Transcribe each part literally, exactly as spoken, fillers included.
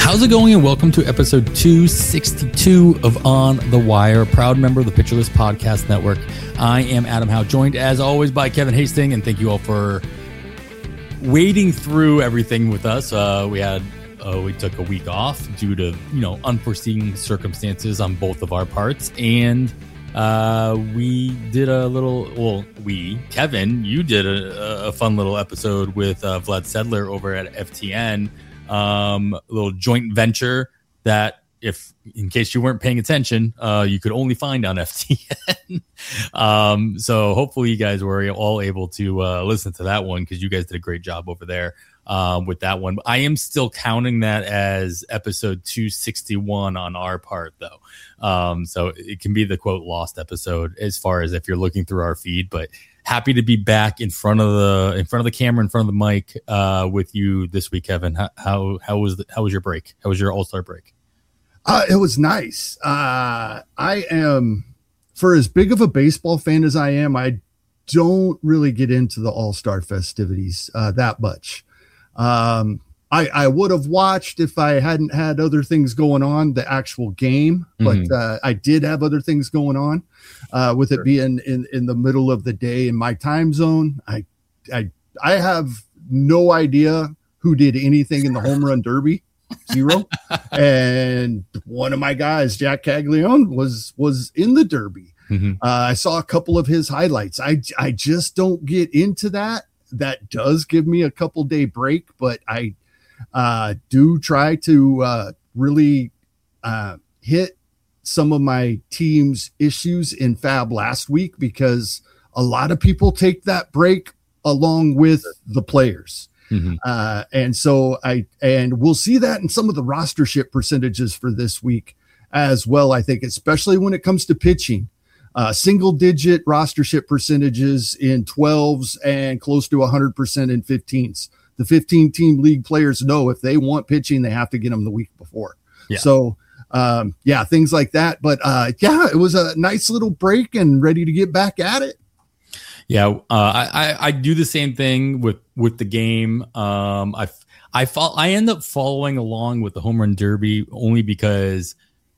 How's it going? And welcome to episode two sixty-two of On the Wire, proud member of the Pitcher List Podcast Network. I am Adam Howe, joined as always by Kevin Hastings, and thank you all for wading through everything with us. Uh, we had uh, we took a week off due to you know unforeseen circumstances on both of our parts, and uh, we did a little. Well, we Kevin, you did a, a fun little episode with uh, Vlad Sedler over at F T N. Um, a little joint venture that, if in case you weren't paying attention, uh, you could only find on F T N. um, so hopefully you guys were all able to uh, listen to that one, because you guys did a great job over there um, with that one. But I am still counting that as episode two sixty-one on our part, though. Um, so it can be the quote lost episode as far as if you're looking through our feed, but happy to be back in front of the in front of the camera, in front of the mic, uh, with you this week, Kevin. How how, how was the, how was your break? How was your All-Star break? Uh, it was nice. Uh, I am, for as big of a baseball fan as I am, I don't really get into the All-Star festivities uh, that much. Um, I, I would have watched if I hadn't had other things going on, the actual game, but mm-hmm. uh, I did have other things going on uh, with sure. it being in, in the middle of the day in my time zone. I, I, I have no idea who did anything in the home run derby, zero. And one of my guys, Jack Caglione, was, was in the derby. Mm-hmm. Uh, I saw a couple of his highlights. I, I just don't get into that. That does give me a couple day break, but I, Uh, do try to uh, really uh, hit some of my team's issues in Fab last week, because a lot of people take that break along with the players. Mm-hmm. Uh, and so I, and we'll see that in some of the rostership percentages for this week as well. I think, especially when it comes to pitching, uh, single digit rostership percentages in twelves and close to a hundred percent in fifteens. The fifteen team league players know if they want pitching, they have to get them the week before. Yeah. So, um, yeah, things like that. But uh, yeah, it was a nice little break and ready to get back at it. Yeah, uh, I, I I do the same thing with with the game. Um, I I fall I end up following along with the home run derby only because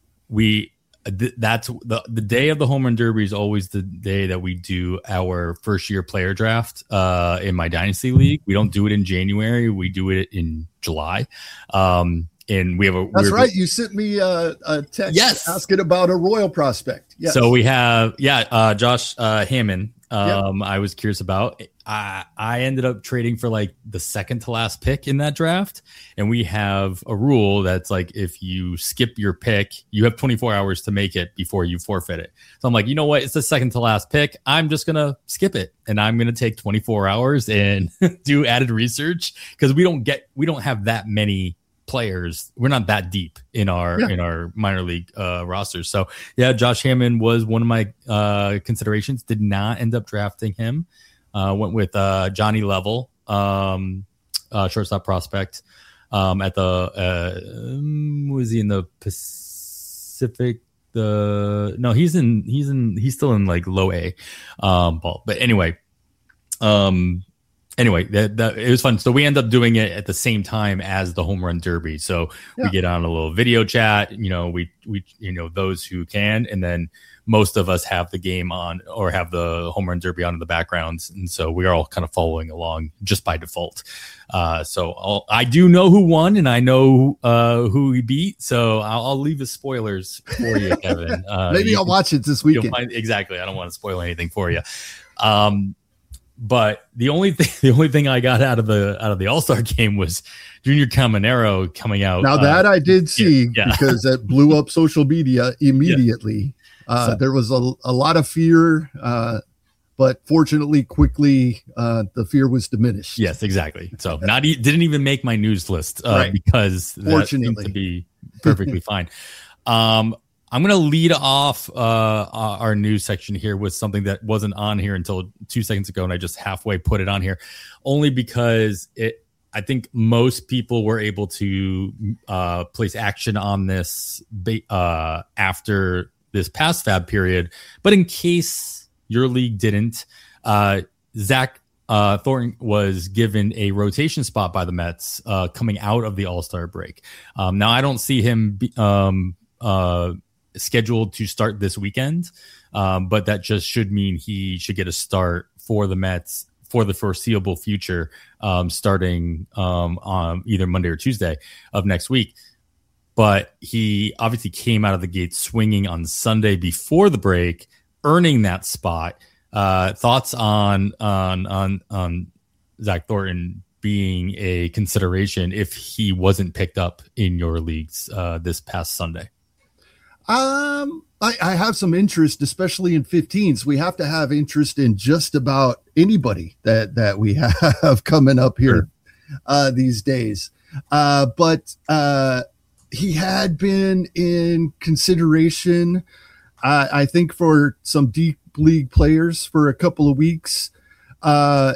we. That's the the day of the home run derby is always the day that we do our first year player draft uh, in my dynasty league. We don't do it in January. We do it in July. Um, and we have a, that's right. You sent me a, a text yes. asking about a Royal prospect. Yes. So we have, yeah, uh, Josh uh, Hammond. Um, yep. I was curious about. I I ended up trading for like the second to last pick in that draft, and we have a rule that's like, if you skip your pick, you have twenty-four hours to make it before you forfeit it. So I'm like, you know what? It's the second to last pick. I'm just gonna skip it, and I'm gonna take twenty-four hours and do added research, because we don't get we don't have that many players. We're not that deep in our yeah. in our minor league uh rosters. So yeah, Josh Hammond was one of my uh considerations. Did not end up drafting him. Uh went with uh Johnny Level, um uh shortstop prospect, um at the uh um, was he in the Pacific? The no he's in he's in he's still in like low A um ball. But anyway, um Anyway, that, that it was fun. So we end up doing it at the same time as the home run derby. So yeah. we get on a little video chat. You know, we we you know those who can, and then most of us have the game on or have the home run derby on in the backgrounds, and so we are all kind of following along just by default. Uh, so I'll, I do know who won, and I know uh, who he beat. So I'll, I'll leave the spoilers for you, Kevin. Uh, Maybe you, I'll watch it this weekend. Find, exactly. I don't want to spoil anything for you. Um, But the only thing, the only thing I got out of the out of the All-Star game was Junior Caminero coming out. Now that uh, I did see, yeah, yeah. because it blew up social media immediately. Yeah. Uh, so, there was a, a lot of fear, uh, but fortunately, quickly uh, the fear was diminished. Yes, exactly. So not e- didn't even make my news list uh, right. because that seemed to be perfectly fine. Um, I'm going to lead off uh, our news section here with something that wasn't on here until two seconds ago, and I just halfway put it on here, only because it. I think most people were able to uh, place action on this uh, after this past Fab period. But in case your league didn't, uh, Zach uh, Thornton was given a rotation spot by the Mets uh, coming out of the All-Star break. Um, now, I don't see him be, um, uh, scheduled to start this weekend, um, but that just should mean he should get a start for the Mets for the foreseeable future, um, starting um, on either Monday or Tuesday of next week. But he obviously came out of the gate swinging on Sunday before the break, earning that spot. Uh, thoughts on on on on Zach Thornton being a consideration if he wasn't picked up in your leagues uh, this past Sunday? Um, I, I have some interest, especially in fifteens. We have to have interest in just about anybody that that we have coming up here uh, these days. Uh, but uh, he had been in consideration, uh, I think, for some deep league players for a couple of weeks uh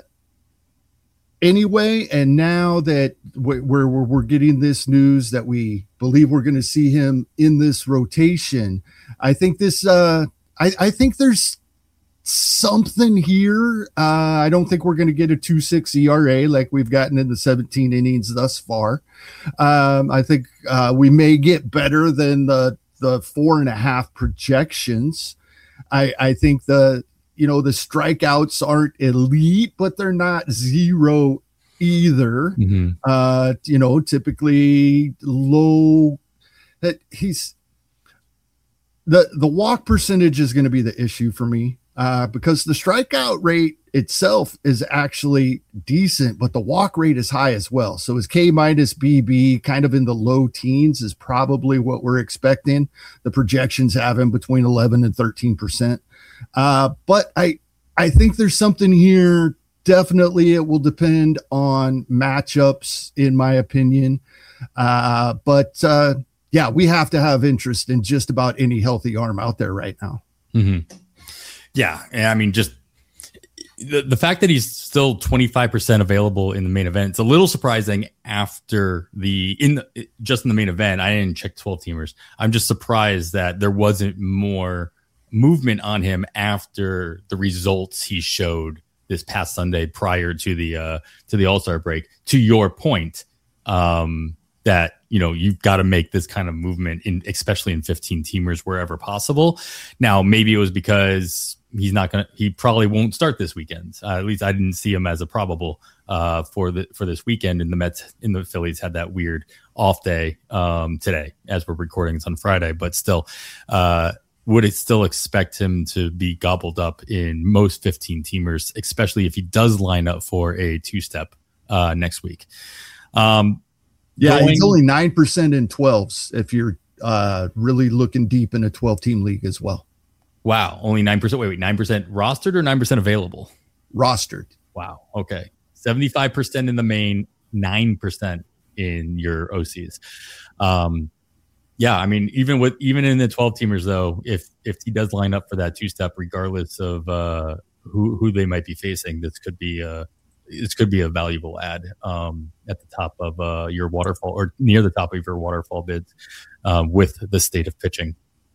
anyway, and now that we're, we're we're getting this news that we believe we're going to see him in this rotation, I think this uh I, I think there's something here. uh I don't think we're going to get a two point six E R A like we've gotten in the seventeen innings thus far. um I think uh we may get better than the the four and a half projections. I, I think the, you know, the strikeouts aren't elite, but they're not zero either. Mm-hmm. Uh, you know, typically low. That he's the the walk percentage is going to be the issue for me uh, because the strikeout rate itself is actually decent, but the walk rate is high as well. So his K minus B B kind of in the low teens is probably what we're expecting. The projections have him between eleven and thirteen percent. Uh, but I, I think there's something here. Definitely it will depend on matchups, in my opinion. Uh, but uh, yeah, we have to have interest in just about any healthy arm out there right now. Mm-hmm. Yeah. I mean, just, The, the fact that he's still twenty-five percent available in the main event, it's a little surprising after the, in the, just in the main event. I didn't check twelve teamers. I'm just surprised that there wasn't more movement on him after the results he showed this past Sunday prior to the, uh, to the All-Star break. To your point, um, that, you know, you've got to make this kind of movement in, especially in fifteen teamers wherever possible. Now, maybe it was because he's not going to, he probably won't start this weekend. Uh, at least I didn't see him as a probable uh, for the, for this weekend. And the Mets in the Phillies had that weird off day um, today as we're recording. It's on Friday, but still uh, would it still expect him to be gobbled up in most fifteen teamers, especially if he does line up for a two step uh, next week. Um, yeah. Going, he's only nine percent in twelves. If you're uh, really looking deep in a twelve team league as well. Wow, only nine percent. Wait, wait, nine percent rostered or nine percent available? Rostered. Wow, okay. seventy-five percent in the main, nine percent in your O Cs. Um, yeah, I mean, even with even in the twelve teamers, though, if if he does line up for that two step, regardless of uh, who who they might be facing, this could be a this could be a valuable ad um, at the top of uh, your waterfall or near the top of your waterfall bids uh, with the state of pitching.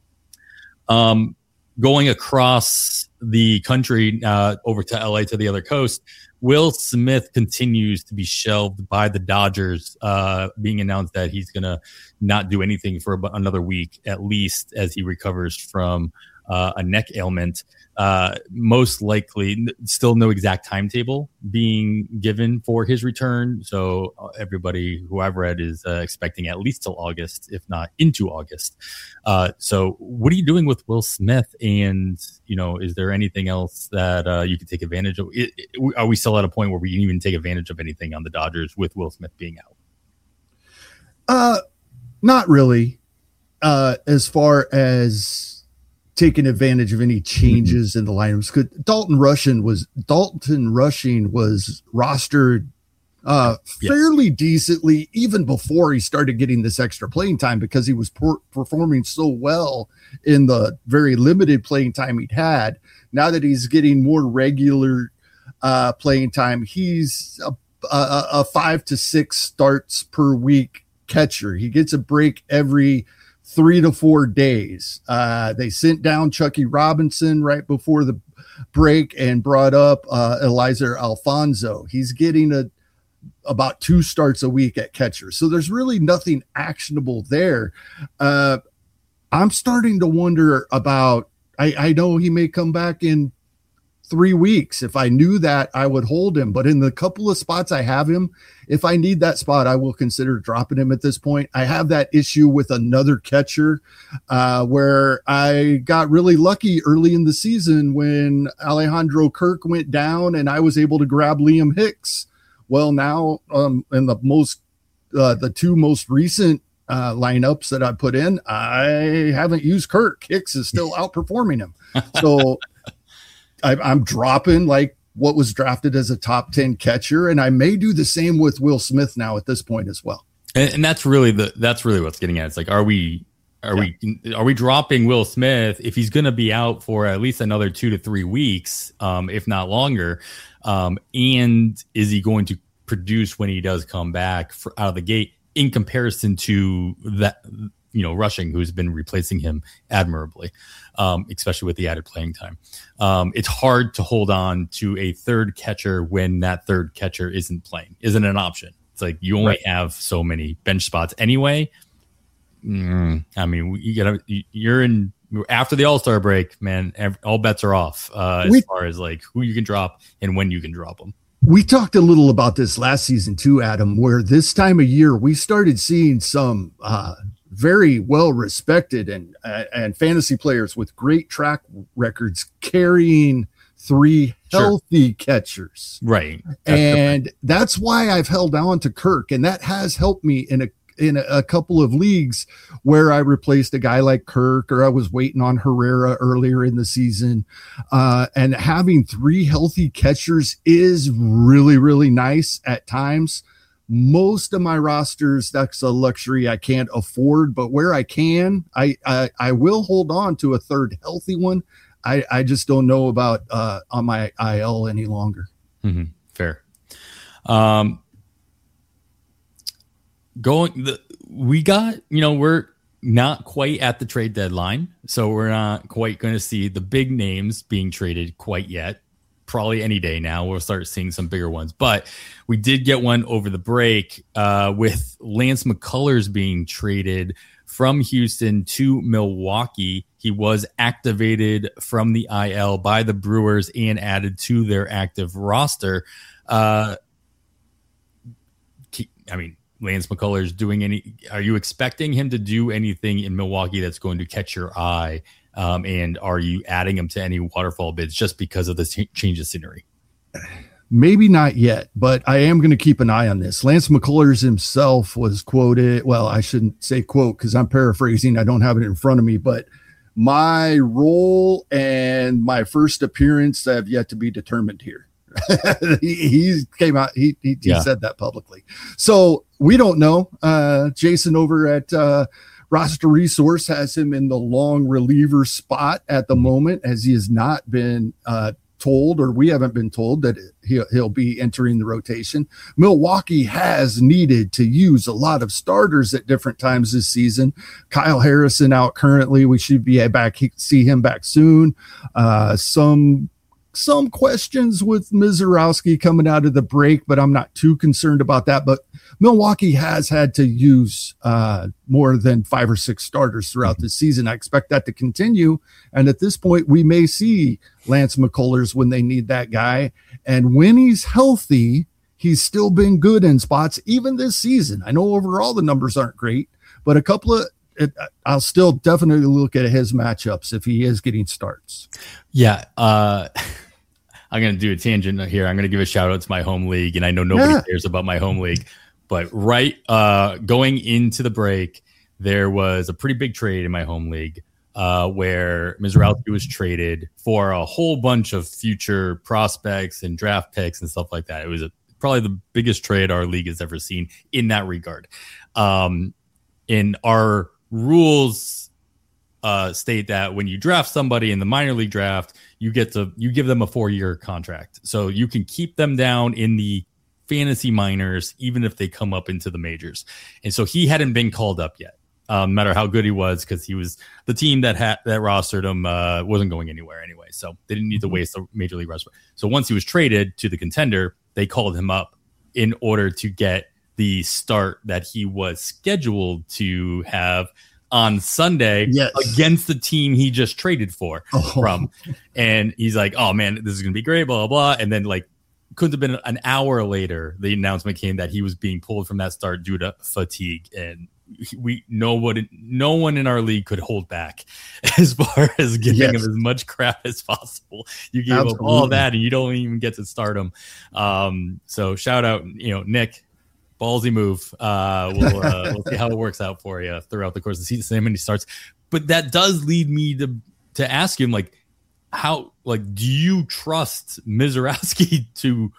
Um. Going across the country uh, over to L A to the other coast, Will Smith continues to be shelved by the Dodgers, uh, being announced that he's going to not do anything for about another week, at least as he recovers from uh, a neck ailment. Uh, most likely, still no exact timetable being given for his return. So everybody who I've read is uh, expecting at least till August, if not into August. Uh, so what are you doing with Will Smith? And, you know, is there anything else that uh, you could take advantage of? It, it, are we still at a point where we can even take advantage of anything on the Dodgers with Will Smith being out? Uh, not really. Uh, as far as taking advantage of any changes in the lineups, because Dalton Rushing was Dalton Rushing was rostered uh, fairly yeah. decently even before he started getting this extra playing time, because he was per- performing so well in the very limited playing time he'd had. Now that he's getting more regular uh, playing time, he's a, a, a five to six starts per week catcher. He gets a break every three to four days. Uh, they sent down Chucky Robinson right before the break and brought up uh, Elizer Alfonso. He's getting a about two starts a week at catcher. So there's really nothing actionable there. Uh, I'm starting to wonder about, I, I know he may come back in three weeks. If I knew that, I would hold him. But in the couple of spots I have him, if I need that spot, I will consider dropping him at this point. I have that issue with another catcher uh, where I got really lucky early in the season when Alejandro Kirk went down and I was able to grab Liam Hicks. Well, now um, in the most, uh, the two most recent uh, lineups that I put in, I haven't used Kirk. Hicks is still outperforming him. So I, I'm dropping like what was drafted as a top ten catcher, and I may do the same with Will Smith now at this point as well. And, and that's really the that's really what's getting at. It's like, are we are yeah. we are we dropping Will Smith if he's going to be out for at least another two to three weeks, um, if not longer? Um, and is he going to produce when he does come back for, out of the gate in comparison to that, you know, Rushing, who's been replacing him admirably, um, especially with the added playing time. Um, it's hard to hold on to a third catcher when that third catcher isn't playing, isn't an option. It's like you only right. have so many bench spots anyway. Mm, I mean, you gotta, you're in after the All-Star break, man. Every, all bets are off uh, as we, far as like who you can drop and when you can drop them. We talked a little about this last season too, Adam, where this time of year we started seeing some uh, very well respected and uh, and fantasy players with great track records carrying three healthy sure. catchers. Right. That's and different. That's why I've held on to Kirk, and that has helped me in a in a, a couple of leagues where I replaced a guy like Kirk, or I was waiting on Herrera earlier in the season. Uh, and having three healthy catchers is really, really nice at times. Most of my rosters, that's a luxury I can't afford, but where I can, I, I, I will hold on to a third healthy one. I, I just don't know about uh, on my I L any longer. Mm-hmm. Fair. Um, Going, the, we got, you know, we're not quite at the trade deadline, so we're not quite going to see the big names being traded quite yet. Probably any day now we'll start seeing some bigger ones, but we did get one over the break uh, with Lance McCullers being traded from Houston to Milwaukee. He was activated from the I L by the Brewers and added to their active roster. Uh, I mean, Lance McCullers doing any, are you expecting him to do anything in Milwaukee that's going to catch your eye? Um, and are you adding him to any waterfall bids just because of the ch- change of scenery? Maybe not yet, but I am going to keep an eye on this. Lance McCullers himself was quoted. Well, I shouldn't say quote because I'm paraphrasing. I don't have it in front of me, but my role and my first appearance have yet to be determined here. he, he came out, he, he, he yeah. said that publicly. So we don't know. Uh, Jason over at uh, Roster Resource has him in the long reliever spot at the moment, as he has not been uh, told, or we haven't been told that he'll, he'll be entering the rotation. Milwaukee has needed to use a lot of starters at different times this season. Kyle Harrison out currently. We should be back, see him back soon. Uh, some Some questions with Mizorowski coming out of the break, but I'm not too concerned about that. But Milwaukee has had to use uh, more than five or six starters throughout the season. I expect that to continue. And at this point, we may see Lance McCullers when they need that guy. And when he's healthy, he's still been good in spots, even this season. I know overall the numbers aren't great, but a couple of It, I'll still definitely look at his matchups if he is getting starts. Yeah. Uh, I'm going to do a tangent here. I'm going to give a shout out to my home league, and I know nobody yeah. cares about my home league, but right uh, going into the break, there was a pretty big trade in my home league uh, where Mizorowski was traded for a whole bunch of future prospects and draft picks and stuff like that. It was a, probably the biggest trade our league has ever seen in that regard. Um, in our rules uh, state that when you draft somebody in the minor league draft, you get to you give them a four-year contract, so you can keep them down in the fantasy minors even if they come up into the majors. And so he hadn't been called up yet. um, no matter how good he was, because he was the team that had that rostered him uh, wasn't going anywhere anyway. So they didn't need to waste a major league roster. So once he was traded to the Contender, they called him up in order to get the start that he was scheduled to have on Sunday yes. against the team he just traded for oh. from. And he's like, oh man, this is going to be great, blah, blah, blah. And then like, couldn't have been an hour later, the announcement came that he was being pulled from that start due to fatigue. And we, no one, no one in our league could hold back as far as giving yes. him as much crap as possible. You gave Absolutely. Up all that and you don't even get to start him. Um, so shout out, you know, Nick, ballsy move. Uh, we'll, uh, we'll see how it works out for you throughout the course of the season. Same many starts, but that does lead me to to ask him, like, how, like, do you trust Misiorowski to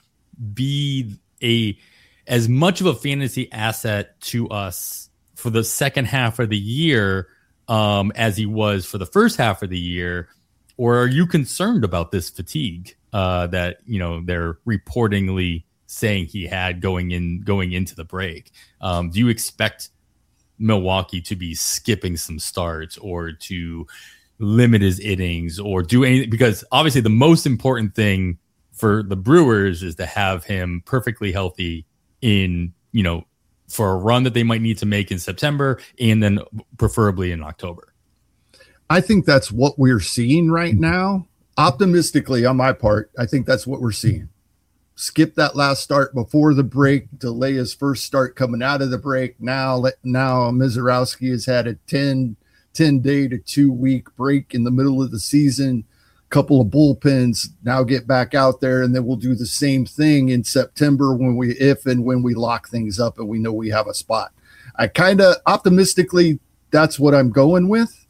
be a as much of a fantasy asset to us for the second half of the year um, as he was for the first half of the year, or are you concerned about this fatigue uh, that you know they're reportedly saying he had going in going into the break? Um, do you expect Milwaukee to be skipping some starts or to limit his innings or do anything? Because obviously the most important thing for the Brewers is to have him perfectly healthy in, you know, for a run that they might need to make in September and then preferably in October. I think that's what we're seeing right now. Optimistically on my part, I think that's what we're seeing. Skip that last start before the break, delay his first start coming out of the break. Now, let, now Misiorowski has had a ten, ten day to two week break in the middle of the season, couple of bullpens, now get back out there. And then we'll do the same thing in September when we, if and when we lock things up and we know we have a spot. I kind of optimistically, that's what I'm going with.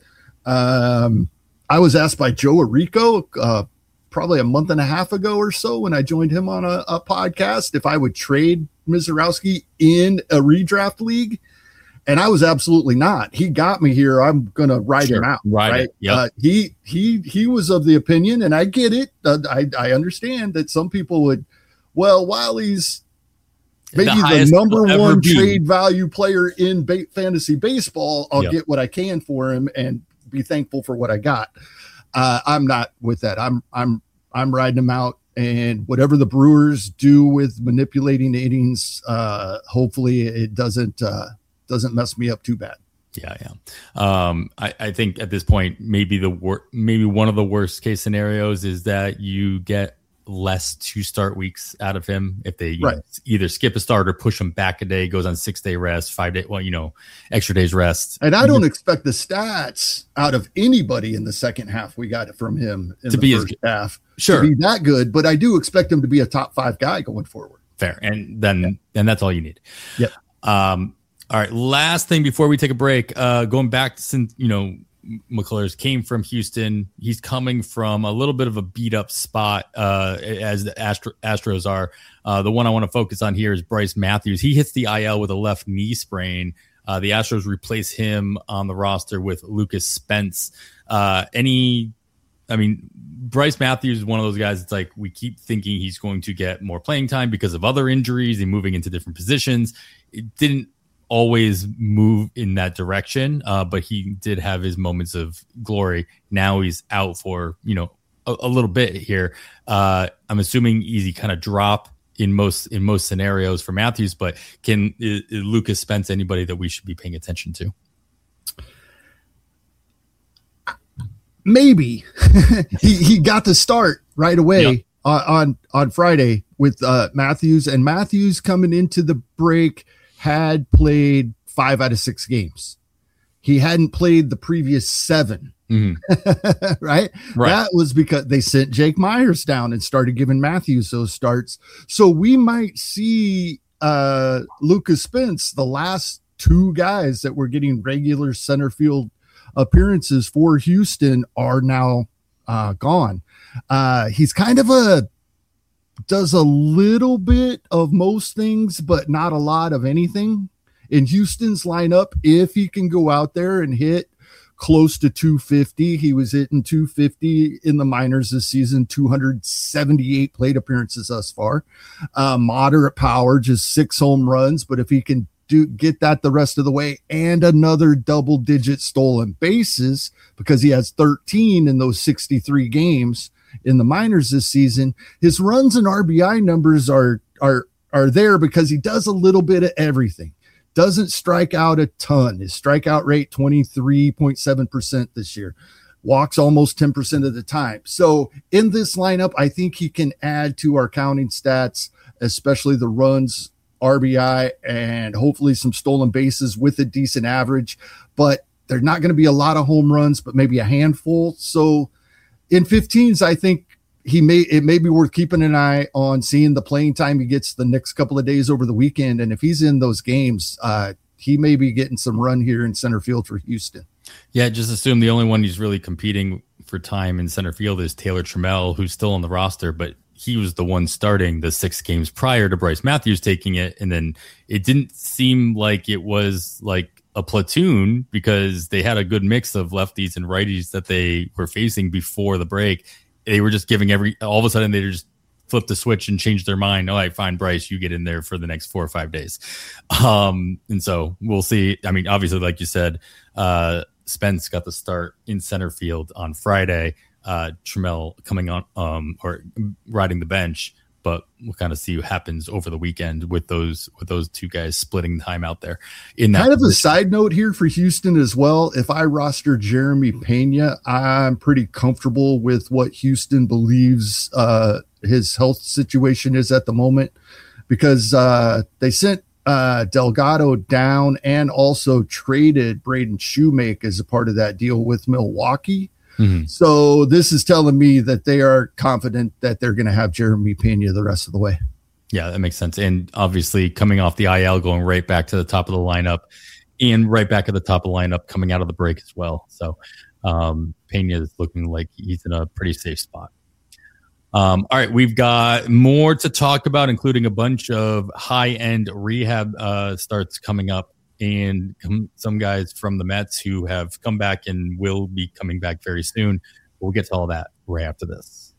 Um, I was asked by Joe Arrico, uh, probably a month and a half ago or so when I joined him on a, a podcast, if I would trade Misiorowski in a redraft league. And I was absolutely not. He got me here. I'm going to ride sure. him out. Ride right. Yep. Uh, he, he, he was of the opinion, and I get it. Uh, I, I understand that some people would, well, while he's maybe the, the number one be. trade value player in ba- fantasy baseball, I'll yep. get what I can for him and be thankful for what I got. Uh, I'm not with that. I'm I'm I'm riding them out, and whatever the Brewers do with manipulating the innings, uh, hopefully it doesn't uh, doesn't mess me up too bad. Yeah, yeah. Um, I, I think at this point, maybe the wor- maybe one of the worst case scenarios is that you get less two start weeks out of him if they you right. know, either skip a start or push him back a day, goes on six day rest, five day, well, you know, extra days rest. And I don't expect the stats out of anybody in the second half we got it from him in to the be first half sure. to be that good, but I do expect him to be a top five guy going forward. Fair. And then, yeah. and that's all you need. Yep. Um, all right. Last thing before we take a break, uh, going back to, since, you know, McCullers came from Houston. He's coming from a little bit of a beat up spot uh, as the Astro- Astros are. Uh, the one I want to focus on here is Bryce Matthews. He hits the I L with a left knee sprain. Uh, the Astros replace him on the roster with Lucas Spence. Uh, any, I mean, Bryce Matthews is one of those guys. It's like we keep thinking he's going to get more playing time because of other injuries and moving into different positions. It didn't always move in that direction, uh, but he did have his moments of glory. Now he's out for, you know, a, a little bit here. Uh, I'm assuming easy kind of drop in most in most scenarios for Matthews, but can is, is Lucas Spence anybody that we should be paying attention to? Maybe. he he got the start right away yep. on, on on Friday with uh, Matthews, and Matthews coming into the break had played five out of six games. He hadn't played the previous seven. Mm-hmm. right? right? That was because they sent Jake Myers down and started giving Matthews those starts. So we might see uh, Lucas Spence, the last two guys that were getting regular center field appearances for Houston are now uh, gone. Uh, he's kind of a does a little bit of most things, but not a lot of anything in Houston's lineup. If he can go out there and hit close to two fifty, he was hitting two fifty in the minors this season, two hundred seventy-eight plate appearances thus far, uh, moderate power, just six home runs. But if he can do get that the rest of the way, and another double digit stolen bases because he has thirteen in those sixty-three games in the minors this season. His runs and R B I numbers are are are there because he does a little bit of everything. Doesn't strike out a ton. His strikeout rate twenty-three point seven percent this year. Walks almost ten percent of the time. So in this lineup, I think he can add to our counting stats, especially the runs, R B I, and hopefully some stolen bases with a decent average. But they're not going to be a lot of home runs, but maybe a handful. So in fifteens, I think he may it may be worth keeping an eye on, seeing the playing time he gets the next couple of days over the weekend. And if he's in those games, uh, he may be getting some run here in center field for Houston. Yeah, just assume the only one who's really competing for time in center field is Taylor Trammell, who's still on the roster, but he was the one starting the six games prior to Bryce Matthews taking it. And then it didn't seem like it was like a platoon because they had a good mix of lefties and righties that they were facing before the break. They were just giving every, all of a sudden they just flipped the switch and changed their mind. Oh, I find Bryce, you get in there for the next four or five days. Um, and so we'll see. I mean, obviously, like you said, uh, Spence got the start in center field on Friday. Uh, Trammell coming on um, or riding the bench, but we'll kind of see what happens over the weekend with those with those two guys splitting time out there. In that kind of position. a side note here for Houston as well. If I roster Jeremy Pena, I'm pretty comfortable with what Houston believes uh, his health situation is at the moment, because uh, they sent uh, Delgado down and also traded Braden Shoemake as a part of that deal with Milwaukee. Mm-hmm. So this is telling me that they are confident that they're going to have Jeremy Pena the rest of the way. Yeah, that makes sense. And obviously coming off the I L, going right back to the top of the lineup, and right back at the top of the lineup coming out of the break as well. So um, Pena is looking like he's in a pretty safe spot. Um, all right, we've got more to talk about, including a bunch of high-end rehab uh, starts coming up, and some guys from the Mets who have come back and will be coming back very soon. We'll get to all that right after this.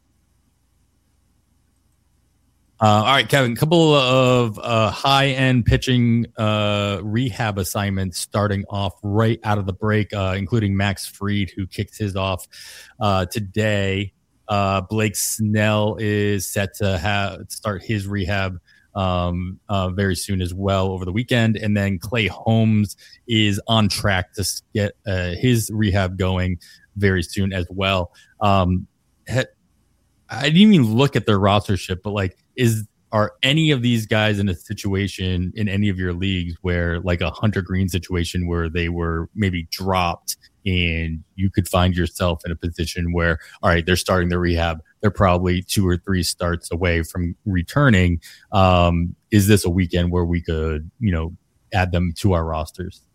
Uh, all right, Kevin, a couple of uh, high-end pitching uh, rehab assignments starting off right out of the break, uh, including Max Fried, who kicks his off uh, today. Uh, Blake Snell is set to have start his rehab um, uh, very soon as well over the weekend. And then Clay Holmes is on track to get uh, his rehab going very soon as well. Um, I didn't even look at their rostership, but like, is are any of these guys in a situation in any of your leagues where like a Hunter Green situation where they were maybe dropped and you could find yourself in a position where, all right, they're starting their rehab, they're probably two or three starts away from returning. Um, is this a weekend where we could, you know, add them to our rosters?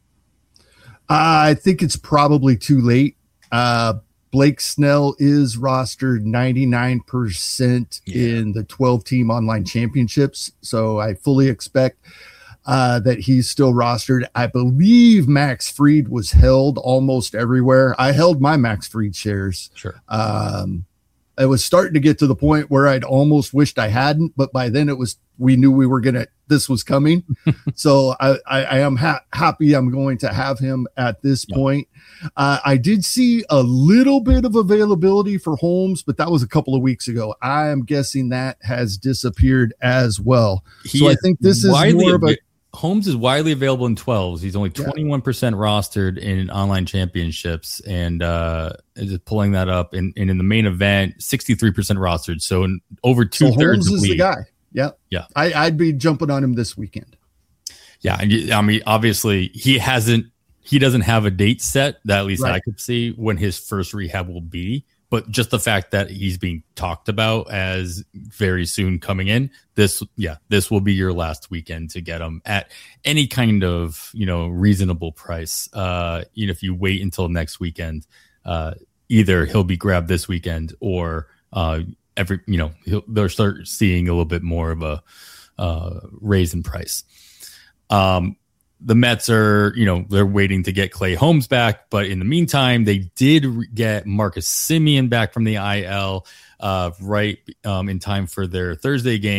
I think it's probably too late. Uh, Blake Snell is rostered ninety-nine percent yeah. in the twelve team online championships. So I fully expect uh, that he's still rostered. I believe Max Fried was held almost everywhere. I held my Max Fried shares. Sure. Um, it was starting to get to the point where I'd almost wished I hadn't, but by then it was, we knew we were going to, this was coming. So I, I, I am ha- happy I'm going to have him at this yep. point. Uh, I did see a little bit of availability for Holmes, but that was a couple of weeks ago. I am guessing that has disappeared as well. He so I think this is more of a, Holmes is widely available in twelves. He's only twenty-one percent yeah. rostered in online championships, and uh, just pulling that up. And, and in the main event, sixty-three percent rostered. So in over two so thirds Holmes of is league. the guy. Yeah. Yeah. I, I'd be jumping on him this weekend. Yeah. And I mean, obviously he hasn't, he doesn't have a date set that at least right. I could see when his first rehab will be. But just the fact that he's being talked about as very soon coming in, this, yeah, this will be your last weekend to get him at any kind of, you know, reasonable price. Uh, you know, if you wait until next weekend, uh, either he'll be grabbed this weekend or uh, every, you know, he'll, they'll start seeing a little bit more of a uh, raise in price. Um, The Mets are, you know, they're waiting to get Clay Holmes back. But in the meantime, they did re- get Marcus Semien back from the I L uh, right um, in time for their Thursday game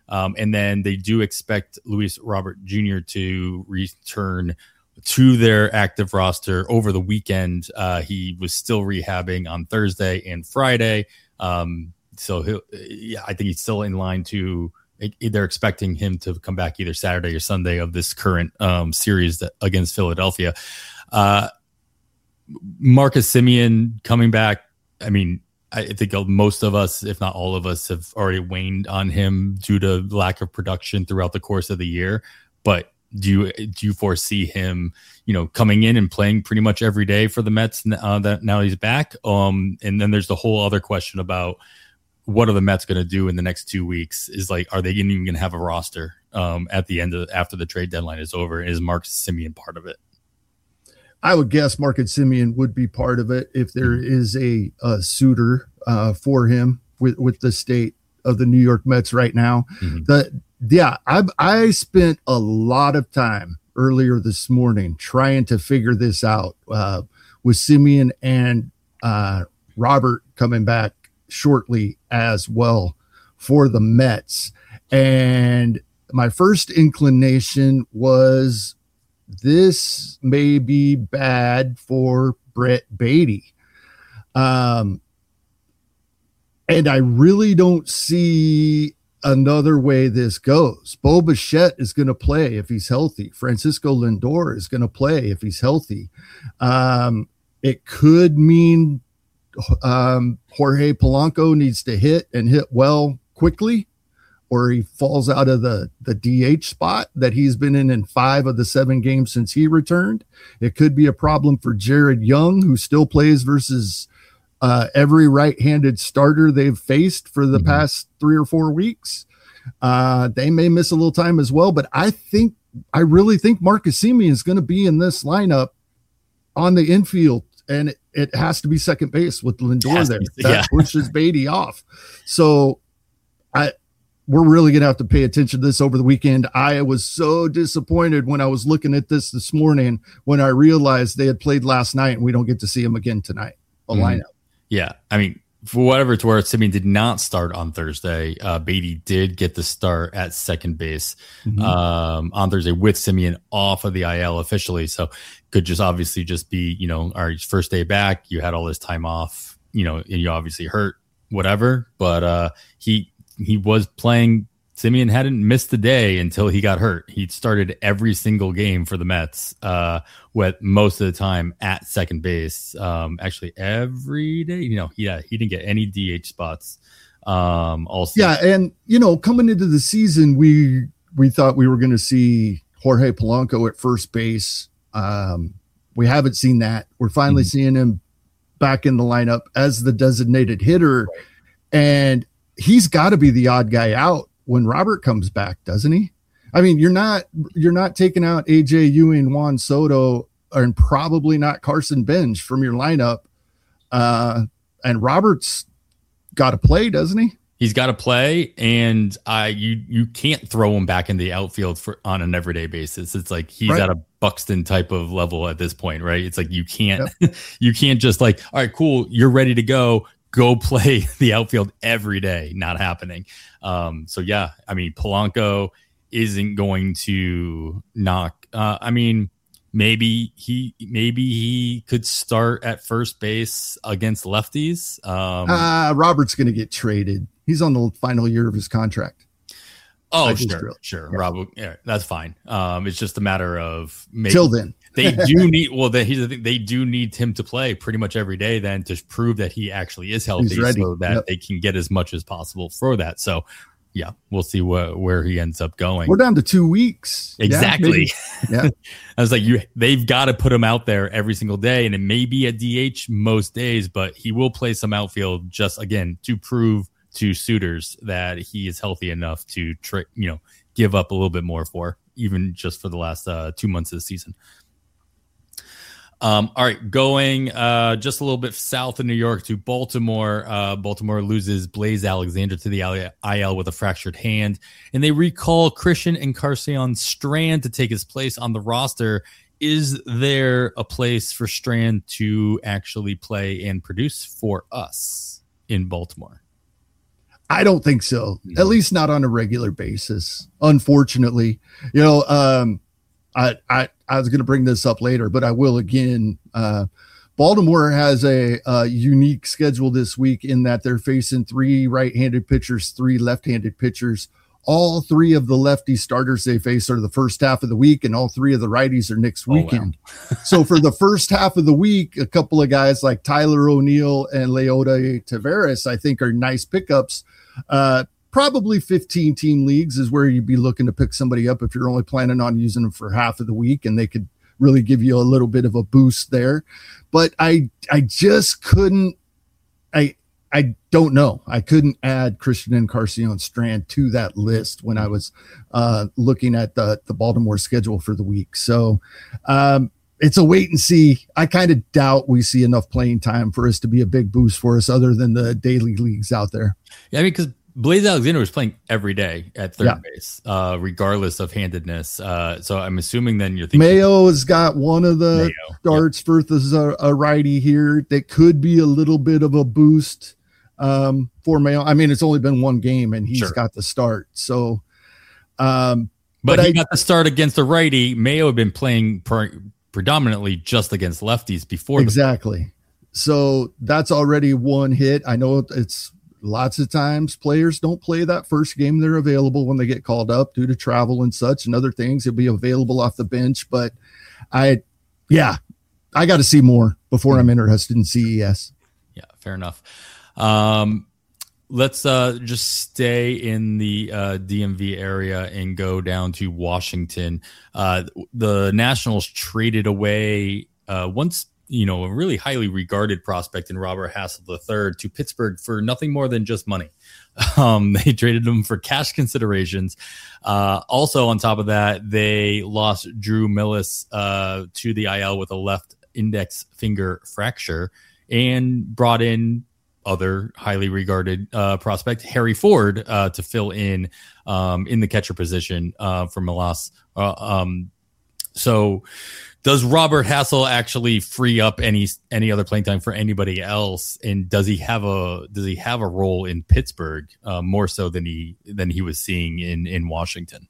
Um, and then they do expect Luis Robert Junior to return to their active roster over the weekend. Uh, he was still rehabbing on Thursday and Friday. Um, so he'll, yeah, I think he's still in line to, they're expecting him to come back either Saturday or Sunday of this current um, series that, against Philadelphia. Uh, Marcus Semien coming back. I mean, I think most of us, if not all of us, have already waned on him due to lack of production throughout the course of the year. But do you do you foresee him, you know, coming in and playing pretty much every day for the Mets uh, that now he's back? Um, and then there's the whole other question about what are the Mets going to do in the next two weeks? Is like, are they even going to have a roster um, at the end of after the trade deadline is over? Is Marcus Semien part of it? I would guess Marcus Semien would be part of it if there is a, a suitor uh, for him with, with the state of the New York Mets right now. Mm-hmm. The, yeah, I, I spent a lot of time earlier this morning trying to figure this out uh, with Semien and uh, Robert coming back shortly as well for the Mets. And my first inclination was, this may be bad for Brett Baty. Um, and I really don't see another way this goes. Bo Bichette is going to play if he's healthy. Francisco Lindor is going to play if he's healthy. Um, it could mean um, Jorge Polanco needs to hit and hit well quickly, or he falls out of the, the D H spot that he's been in in five of the seven games since he returned. It could be a problem for Jared Young, who still plays versus uh, every right-handed starter they've faced for the mm-hmm. past three or four weeks. Uh, they may miss a little time as well, but I think, I really think Marcus Semien is going to be in this lineup on the infield, and it, it has to be second base with Lindor there. Be, that yeah. pushes Baty off. So I, we're really going to have to pay attention to this over the weekend. I was so disappointed when I was looking at this this morning when I realized they had played last night and we don't get to see them again tonight. A mm-hmm. lineup. Yeah. I mean, for whatever it's worth, Semien did not start on Thursday. Uh, Baty did get the start at second base mm-hmm. um, on Thursday with Semien off of the I L officially. So could just obviously just be, you know, our first day back. You had all this time off, you know, and you obviously hurt, whatever. But uh, he, He was playing. Semien hadn't missed a day until he got hurt. He started every single game for the Mets, uh, with most of the time at second base. Um, actually, every day. You know, yeah, he didn't get any D H spots. Um, also, yeah, and you know, coming into the season, we we thought we were going to see Jorge Polanco at first base. Um, we haven't seen that. We're finally mm-hmm. seeing him back in the lineup as the designated hitter, right. and he's got to be the odd guy out when Robert comes back, doesn't he? I mean, you're not you're not taking out A J Ewing, Juan Soto, and probably not Carson Bench from your lineup. Uh, and Robert's got to play, doesn't he? He's got to play, and uh, you you can't throw him back in the outfield for on an everyday basis. It's like he's right. at a Buxton type of level at this point, right? It's like you can't yep. you can't just like, all right, cool, you're ready to go. Go play the outfield every day. Not happening. Um, so yeah, I mean, Polanco isn't going to knock. Uh, I mean, maybe he maybe he could start at first base against lefties. Um, uh, Robert's going to get traded. He's on the final year of his contract. Oh, sure, sure. Yeah. Rob, yeah, that's fine. Um, it's just a matter of maybe till then. They do need, well, they, here's the thing, they do need him to play pretty much every day then to prove that he actually is healthy so that yep. they can get as much as possible for that. So, yeah, we'll see wh- where he ends up going. We're down to two weeks. Exactly. Yeah. yeah. I was like, you, they've got to put him out there every single day, and it may be a D H most days, but he will play some outfield just, again, to prove to suitors that he is healthy enough to, tra- you know, give up a little bit more for, even just for the last uh, two months of the season. Um, all right, going uh, just a little bit south of New York to Baltimore. Uh, Baltimore loses Blaze Alexander to the I L with a fractured hand, and they recall Christian Encarnacion Strand to take his place on the roster. Is there a place for Strand to actually play and produce for us in Baltimore? I don't think so. Mm-hmm. At least not on a regular basis. Unfortunately, you know, um, I, I, I was going to bring this up later, but I will again. Uh, Baltimore has a, a unique schedule this week in that they're facing three right-handed pitchers, three left-handed pitchers. All three of the lefty starters they face are the first half of the week, and all three of the righties are next weekend. Oh, wow. So for the first half of the week, a couple of guys like Tyler O'Neill and Leody Taveras, I think, are nice pickups. Uh, probably fifteen team leagues is where you'd be looking to pick somebody up if you're only planning on using them for half of the week, and they could really give you a little bit of a boost there. But I, I just couldn't, I, I don't know. I couldn't add Christian Encarnacion Strand to that list when I was uh, looking at the, the Baltimore schedule for the week. So um, it's a wait and see. I kind of doubt we see enough playing time for us to be a big boost for us other than the daily leagues out there. Yeah, I mean, because Blaze Alexander was playing every day at third yeah. base, uh, regardless of handedness. Uh, so I'm assuming then you're thinking Mayo has got one of the Mayo. starts yep. for as a, a righty here that could be a little bit of a boost um, for Mayo. I mean, it's only been one game and he's sure. got the start. So, um, but, but he I, got the start against a righty. Mayo had been playing pre- predominantly just against lefties before. Exactly. The- so that's already one hit. I know it's. Lots of times players don't play that first game they're available when they get called up due to travel and such and other things. He'll be available off the bench, but I, yeah, I got to see more before I'm interested in C E S. Yeah, fair enough. Um, let's uh, just stay in the uh, D M V area and go down to Washington. Uh, the Nationals traded away uh, once you know, a really highly regarded prospect in Robert Hassel the third to Pittsburgh for nothing more than just money. Um, they traded him for cash considerations. Uh, also, on top of that, they lost Drew Millis uh, to the I L with a left index finger fracture and brought in other highly regarded uh, prospect, Harry Ford, uh, to fill in um, in the catcher position uh, for Millis. Uh, um, so does Robert Hassel actually free up any any other playing time for anybody else? And does he have a does he have a role in Pittsburgh uh, more so than he than he was seeing in, in Washington?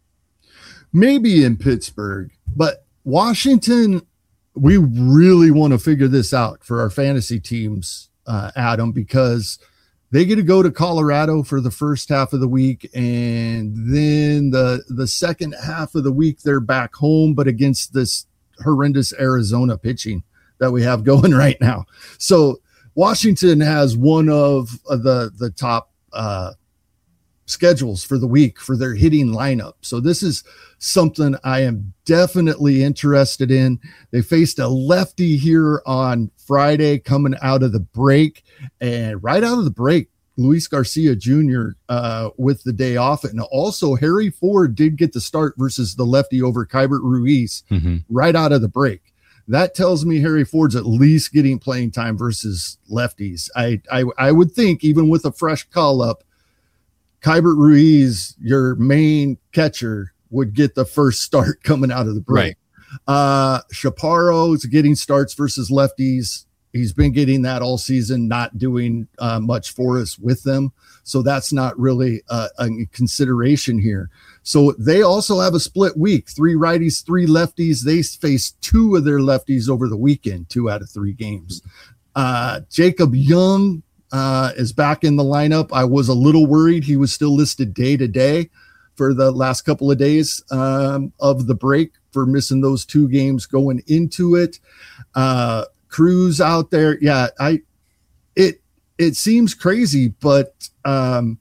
Maybe in Pittsburgh, but Washington, we really want to figure this out for our fantasy teams, uh, Adam, because they get to go to Colorado for the first half of the week, and then the the second half of the week they're back home, but against this horrendous Arizona pitching that we have going right now. So Washington has one of the the top uh, schedules for the week for their hitting lineup. So this is something I am definitely interested in. They faced a lefty here on Friday coming out of the break, and right out of the break, Luis Garcia Junior uh, with the day off. And also Harry Ford did get the start versus the lefty over Keibert Ruiz mm-hmm. right out of the break. That tells me Harry Ford's at least getting playing time versus lefties. I, I, I would think even with a fresh call up, Keibert Ruiz, your main catcher, would get the first start coming out of the break. Right. Uh, Chaparro's getting starts versus lefties. He's been getting that all season, not doing uh, much for us with them. So that's not really uh, a consideration here. So they also have a split week, three righties, three lefties. They face two of their lefties over the weekend, two out of three games. Uh, Jacob Young uh, is back in the lineup. I was a little worried. He was still listed day to day for the last couple of days um, of the break for missing those two games going into it. Uh, Cruz out there. Yeah, I, it, it seems crazy, but um,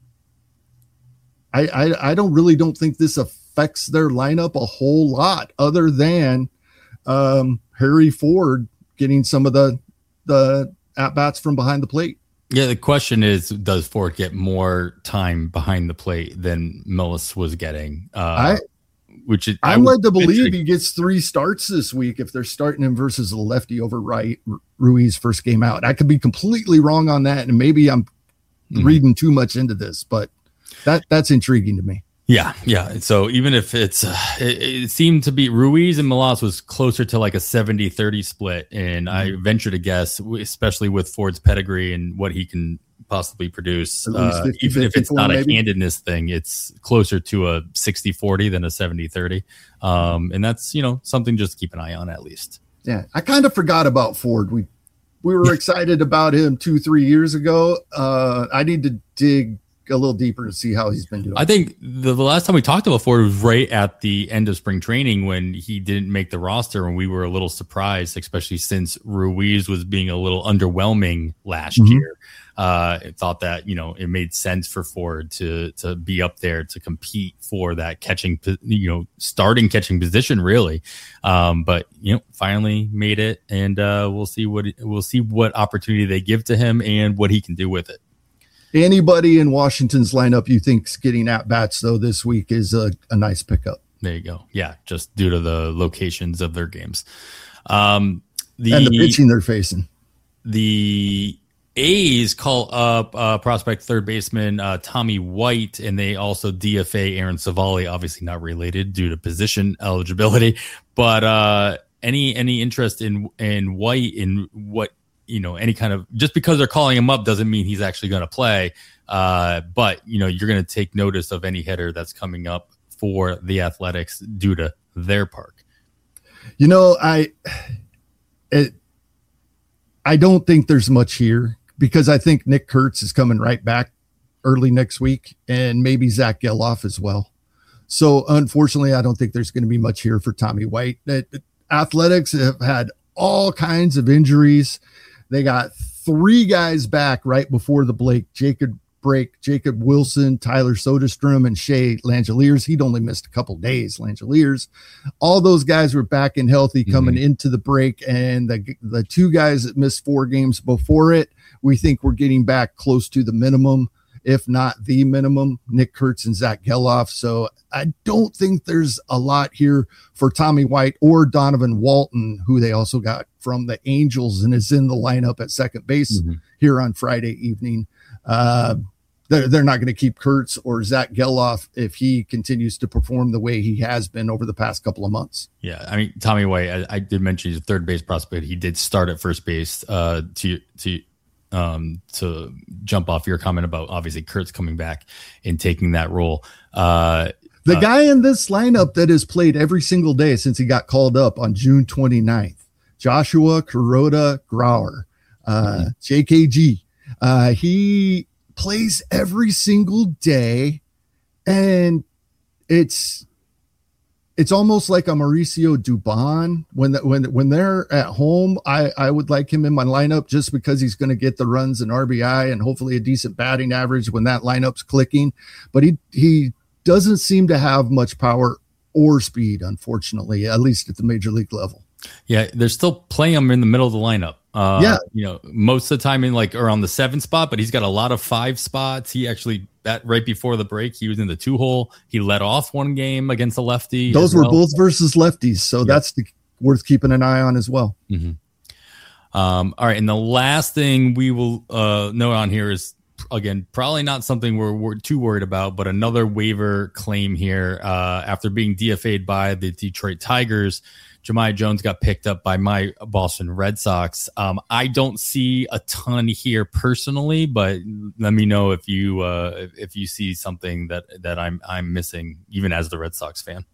I, I, I don't really don't think this affects their lineup a whole lot other than um, Harry Ford getting some of the, the at bats from behind the plate. Yeah. The question is, does Ford get more time behind the plate than Millis was getting? Uh, I, Which is, I'm led to believe he gets three starts this week if they're starting him versus a lefty over right Ruiz first game out. I could be completely wrong on that, and maybe I'm mm-hmm. reading too much into this, but that that's intriguing to me. Yeah, yeah. So even if it's, uh, it, it seemed to be Ruiz and Millis was closer to like a seventy thirty split, and mm-hmm. I venture to guess, especially with Ford's pedigree and what he can possibly produce. Uh, even if it's not maybe. a handedness thing, it's closer to a sixty forty than a seventy thirty. Um, and that's, you know, something just to keep an eye on at least. Yeah, I kind of forgot about Ford. We we were excited about him two, three years ago. Uh, I need to dig a little deeper to see how he's been doing. I think the, the last time we talked about Ford was right at the end of spring training when he didn't make the roster, and we were a little surprised, especially since Ruiz was being a little underwhelming last mm-hmm. year. Uh, I thought that, you know, it made sense for Ford to to be up there to compete for that catching, you know, starting catching position, really. Um, but you know, finally made it, and uh, we'll see what we'll see what opportunity they give to him and what he can do with it. Anybody in Washington's lineup you think's getting at bats though this week is a, a nice pickup. There you go. Yeah, just due to the locations of their games, um, the, and the pitching they're facing. The A's call up uh, prospect third baseman uh, Tommy White, and they also D F A Aaron Savali. Obviously not related due to position eligibility, but uh, any any interest in in White in what? You know, any kind of, just because they're calling him up doesn't mean he's actually going to play. Uh, but, you know, you're going to take notice of any hitter that's coming up for the Athletics due to their park. You know, I, it, I don't think there's much here because I think Nick Kurtz is coming right back early next week and maybe Zach Geloff as well. So unfortunately, I don't think there's going to be much here for Tommy White. It, Athletics have had all kinds of injuries. They got three guys back right before the Blake Jacob break, Jacob Wilson, Tyler Soderstrom, and Shea Langeliers. He'd only missed a couple days, Langeliers. All those guys were back and healthy coming mm-hmm. into the break, and the, the two guys that missed four games before it, we think we're getting back close to the minimum, if not the minimum, Nick Kurtz and Zach Geloff. So I don't think there's a lot here for Tommy White or Donovan Walton, who they also got from the Angels and is in the lineup at second base mm-hmm. here on Friday evening. Uh, they're, they're not going to keep Kurtz or Zach Geloff if he continues to perform the way he has been over the past couple of months. Yeah, I mean, Tommy White, I, I did mention he's a third base prospect. He did start at first base uh, to to um, to jump off your comment about obviously Kurtz coming back and taking that role. Uh, the uh, guy in this lineup that has played every single day since he got called up on June twenty-ninth, Joshua Kuroda Grauer, uh, mm-hmm. J K G. Uh, he plays every single day, and it's it's almost like a Mauricio Dubon. When the, when when they're at home, I, I would like him in my lineup just because he's going to get the runs and R B I and hopefully a decent batting average when that lineup's clicking. But he he doesn't seem to have much power or speed, unfortunately, at least at the major league level. Yeah, they're still playing him in the middle of the lineup. Uh, yeah, you know, most of the time in like around the seven spot, but he's got a lot of five spots. He actually, that right before the break, he was in the two hole. He led off one game against a lefty. Those were well. both versus lefties, so yeah. that's the, worth keeping an eye on as well. Mm-hmm. Um, all right, and the last thing we will uh, note on here is, again, probably not something we're, we're too worried about, but another waiver claim here. Uh, after being D F A'd by the Detroit Tigers, Jahmai Jones got picked up by my Boston Red Sox. Um, I don't see a ton here personally, but let me know if you uh, if you see something that that I'm I'm missing, even as the Red Sox fan.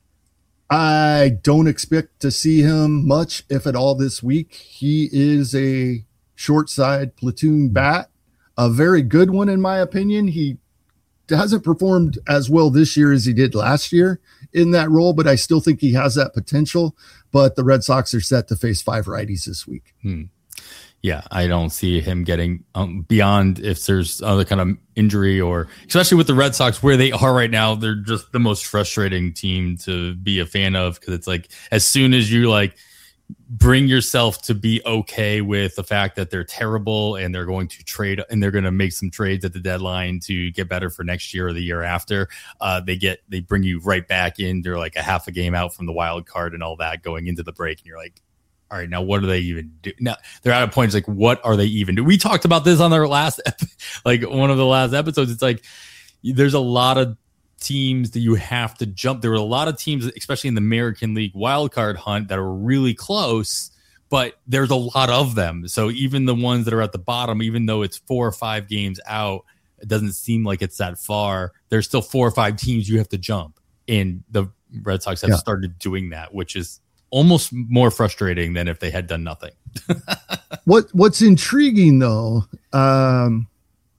I don't expect to see him much, if at all, this week. He is a short side platoon bat, a very good one in my opinion. He hasn't performed as well this year as he did last year in that role, but I still think he has that potential. But the Red Sox are set to face five righties this week. Hmm. Yeah, I don't see him getting um, beyond if there's other kind of injury, or especially with the Red Sox where they are right now. They're just the most frustrating team to be a fan of, because it's like as soon as you like bring yourself to be okay with the fact that they're terrible and they're going to trade and they're going to make some trades at the deadline to get better for next year or the year after, uh, they get, they bring you right back in. They're like a half a game out from the wild card and all that going into the break. And you're like, all right, now what do they even do? Now they're at a point. It's like, what are they even do? We talked about this on our last, like one of the last episodes. It's like, there's a lot of teams that you have to jump. There were a lot of teams, especially in the American League wildcard hunt, that were really close, but there's a lot of them. So even the ones that are at the bottom, even though it's four or five games out, it doesn't seem like it's that far. There's still four or five teams you have to jump. And the Red Sox have yeah. started doing that, which is almost more frustrating than if they had done nothing. what What's intriguing, though, um,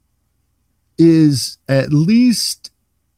is at least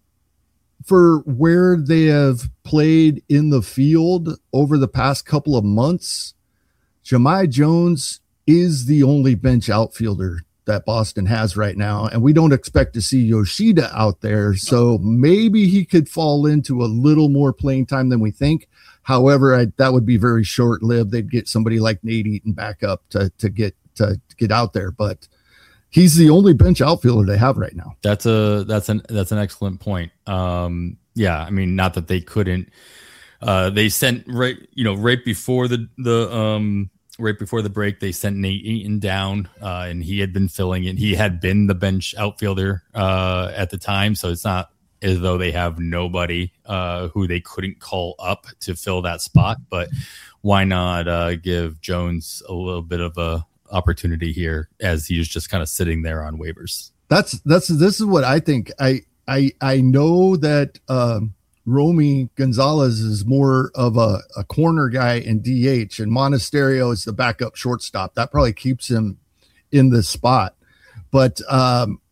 for where they have played in the field over the past couple of months, Jahmai Jones is the only bench outfielder that Boston has right now, and we don't expect to see Yoshida out there, so maybe he could fall into a little more playing time than we think. However, I, that would be very short-lived. They'd get somebody like Nate Eaton back up to to get to get out there, but he's the only bench outfielder they have right now. That's a that's an that's an excellent point. Um, yeah, I mean, not that they couldn't. Uh, they sent right, you know, right before the the um. Right before the break, they sent Nate Eaton down, uh, and he had been filling it. He had been the bench outfielder uh, at the time, so it's not as though they have nobody uh, who they couldn't call up to fill that spot. But why not uh, give Jones a little bit of a opportunity here, as he's just kind of sitting there on waivers? That's that's this is what I think. I I I know that. Um, Romy Gonzalez is more of a, a corner guy in D H, and Monasterio is the backup shortstop. That probably keeps him in this spot. But, um,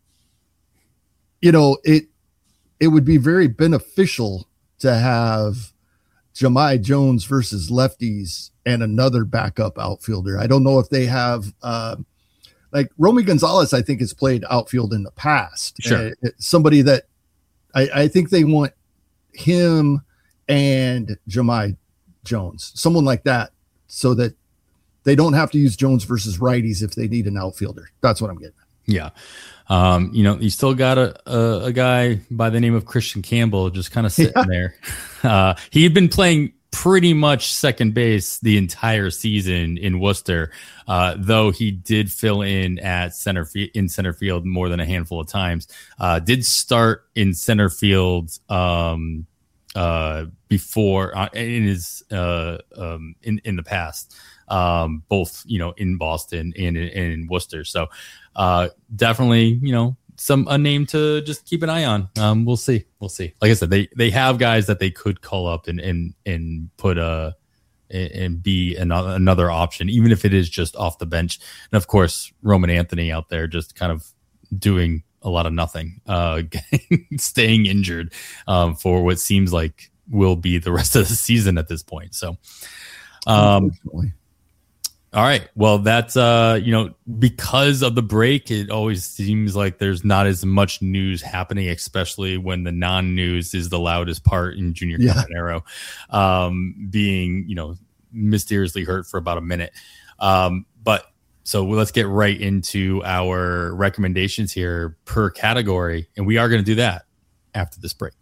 you know, it it would be very beneficial to have Jahmai Jones versus lefties and another backup outfielder. I don't know if they have uh, – like Romy Gonzalez, I think, has played outfield in the past. Sure. Uh, somebody that I, I think they want – him and Jahmai Jones, someone like that, so that they don't have to use Jones versus righties if they need an outfielder. That's what I'm getting at. Yeah. Um, you know, you still got a, a, a guy by the name of Christian Campbell just kind of sitting yeah. there. Uh, he had been playing pretty much second base the entire season in Worcester, uh, though he did fill in at center fi- in center field more than a handful of times. Uh, did start in center field um, uh, before uh, in his uh, um, in in the past, um, both you know in Boston and, and in Worcester. So uh, definitely, you know. Some a name to just keep an eye on. Um, we'll see. We'll see. Like I said, they they have guys that they could call up and and and put a and be another another option, even if it is just off the bench. And of course, Roman Anthony out there just kind of doing a lot of nothing, uh, staying injured um, for what seems like will be the rest of the season at this point. So, um, all right. Well, that's, uh, you know, because of the break, it always seems like there's not as much news happening, especially when the non-news is the loudest part in Junior yeah. Caminero, um, being, you know, mysteriously hurt for about a minute. Um, but so let's get right into our recommendations here per category. And we are going to do that after this break.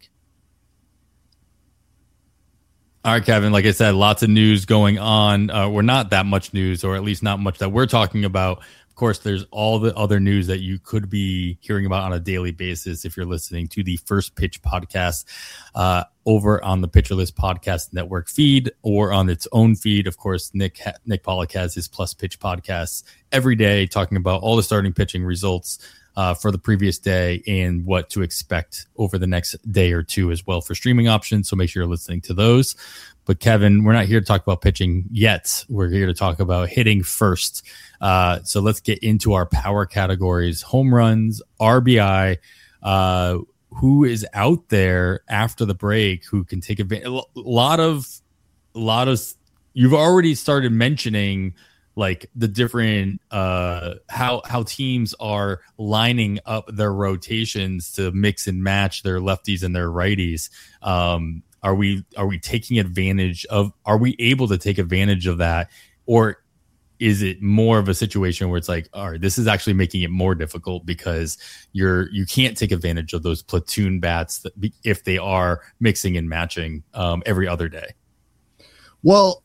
All right, Kevin, like I said, lots of news going on. Uh, we're not that much news, or at least not much that we're talking about. Of course, there's all the other news that you could be hearing about on a daily basis if you're listening to the First Pitch podcast uh, over on the Pitcher List Podcast Network feed or on its own feed. Of course, Nick Nick Pollock has his Plus Pitch podcasts every day talking about all the starting pitching results Uh, for the previous day and what to expect over the next day or two as well for streaming options. So make sure you're listening to those. But Kevin, we're not here to talk about pitching yet. We're here to talk about hitting first. Uh, so let's get into our power categories: home runs, R B I. Uh, who is out there after the break who can take advantage? A lot of, a lot of. You've already started mentioning like the different uh, how how teams are lining up their rotations to mix and match their lefties and their righties. Um, are we are we taking advantage of? Are we able to take advantage of that, or is it more of a situation where it's like, all right, this is actually making it more difficult because you're you can't take advantage of those platoon bats that, if they are mixing and matching um, every other day? Well,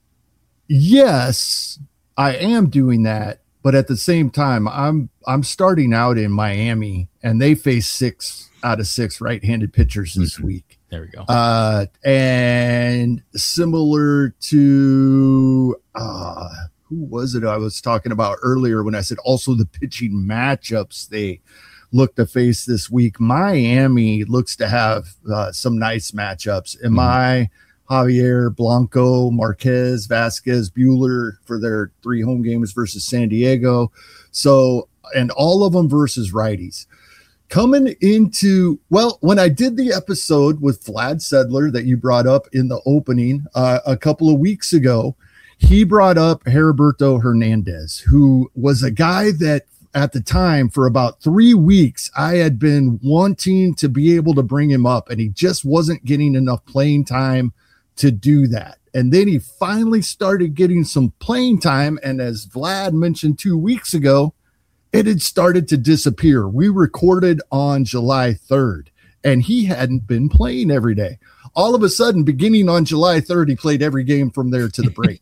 yes. I am doing that, but at the same time, I'm I'm starting out in Miami, and they face six out of six right-handed pitchers this mm-hmm. week. There we go. Uh, and similar to uh, who was it I was talking about earlier when I said also the pitching matchups they look to face this week? Miami looks to have uh, some nice matchups. Am I mm-hmm. Javier, Blanco, Marquez, Vasquez, Buehler for their three home games versus San Diego. So, and all of them versus righties. Coming into, well, when I did the episode with Vlad Sedler that you brought up in the opening uh, a couple of weeks ago, he brought up Heriberto Hernandez, who was a guy that at the time for about three weeks, I had been wanting to be able to bring him up, and he just wasn't getting enough playing time to do that. And then he finally started getting some playing time. And as Vlad mentioned two weeks ago, it had started to disappear. We recorded on July third, and he hadn't been playing every day. All of a sudden, beginning on July third, he played every game from there to the break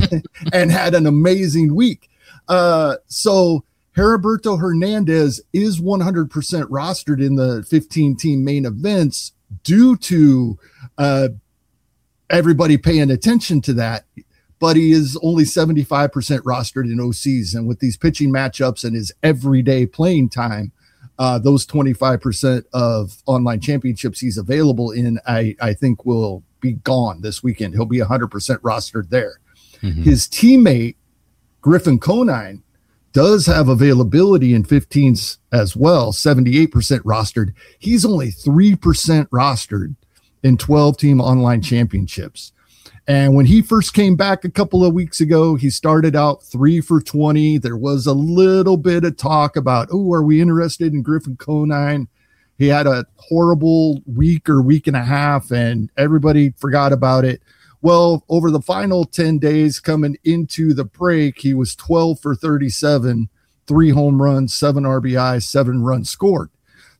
and had an amazing week. Uh, so Heriberto Hernandez is one hundred percent rostered in the fifteen-team main events due to uh, everybody paying attention to that. But he is only seventy-five percent rostered in O Cs. And with these pitching matchups and his everyday playing time, uh, those twenty-five percent of online championships he's available in, I, I think will be gone this weekend. He'll be one hundred percent rostered there. Mm-hmm. His teammate, Griffin Conine, does have availability in fifteens as well, seventy-eight percent rostered. He's only three percent rostered in twelve-team online championships. And when he first came back a couple of weeks ago, he started out three for twenty. There was a little bit of talk about, oh, are we interested in Griffin Conine? He had a horrible week or week and a half, and everybody forgot about it. Well, over the final ten days coming into the break, he was twelve for thirty-seven, three home runs, seven R B Is, seven runs scored.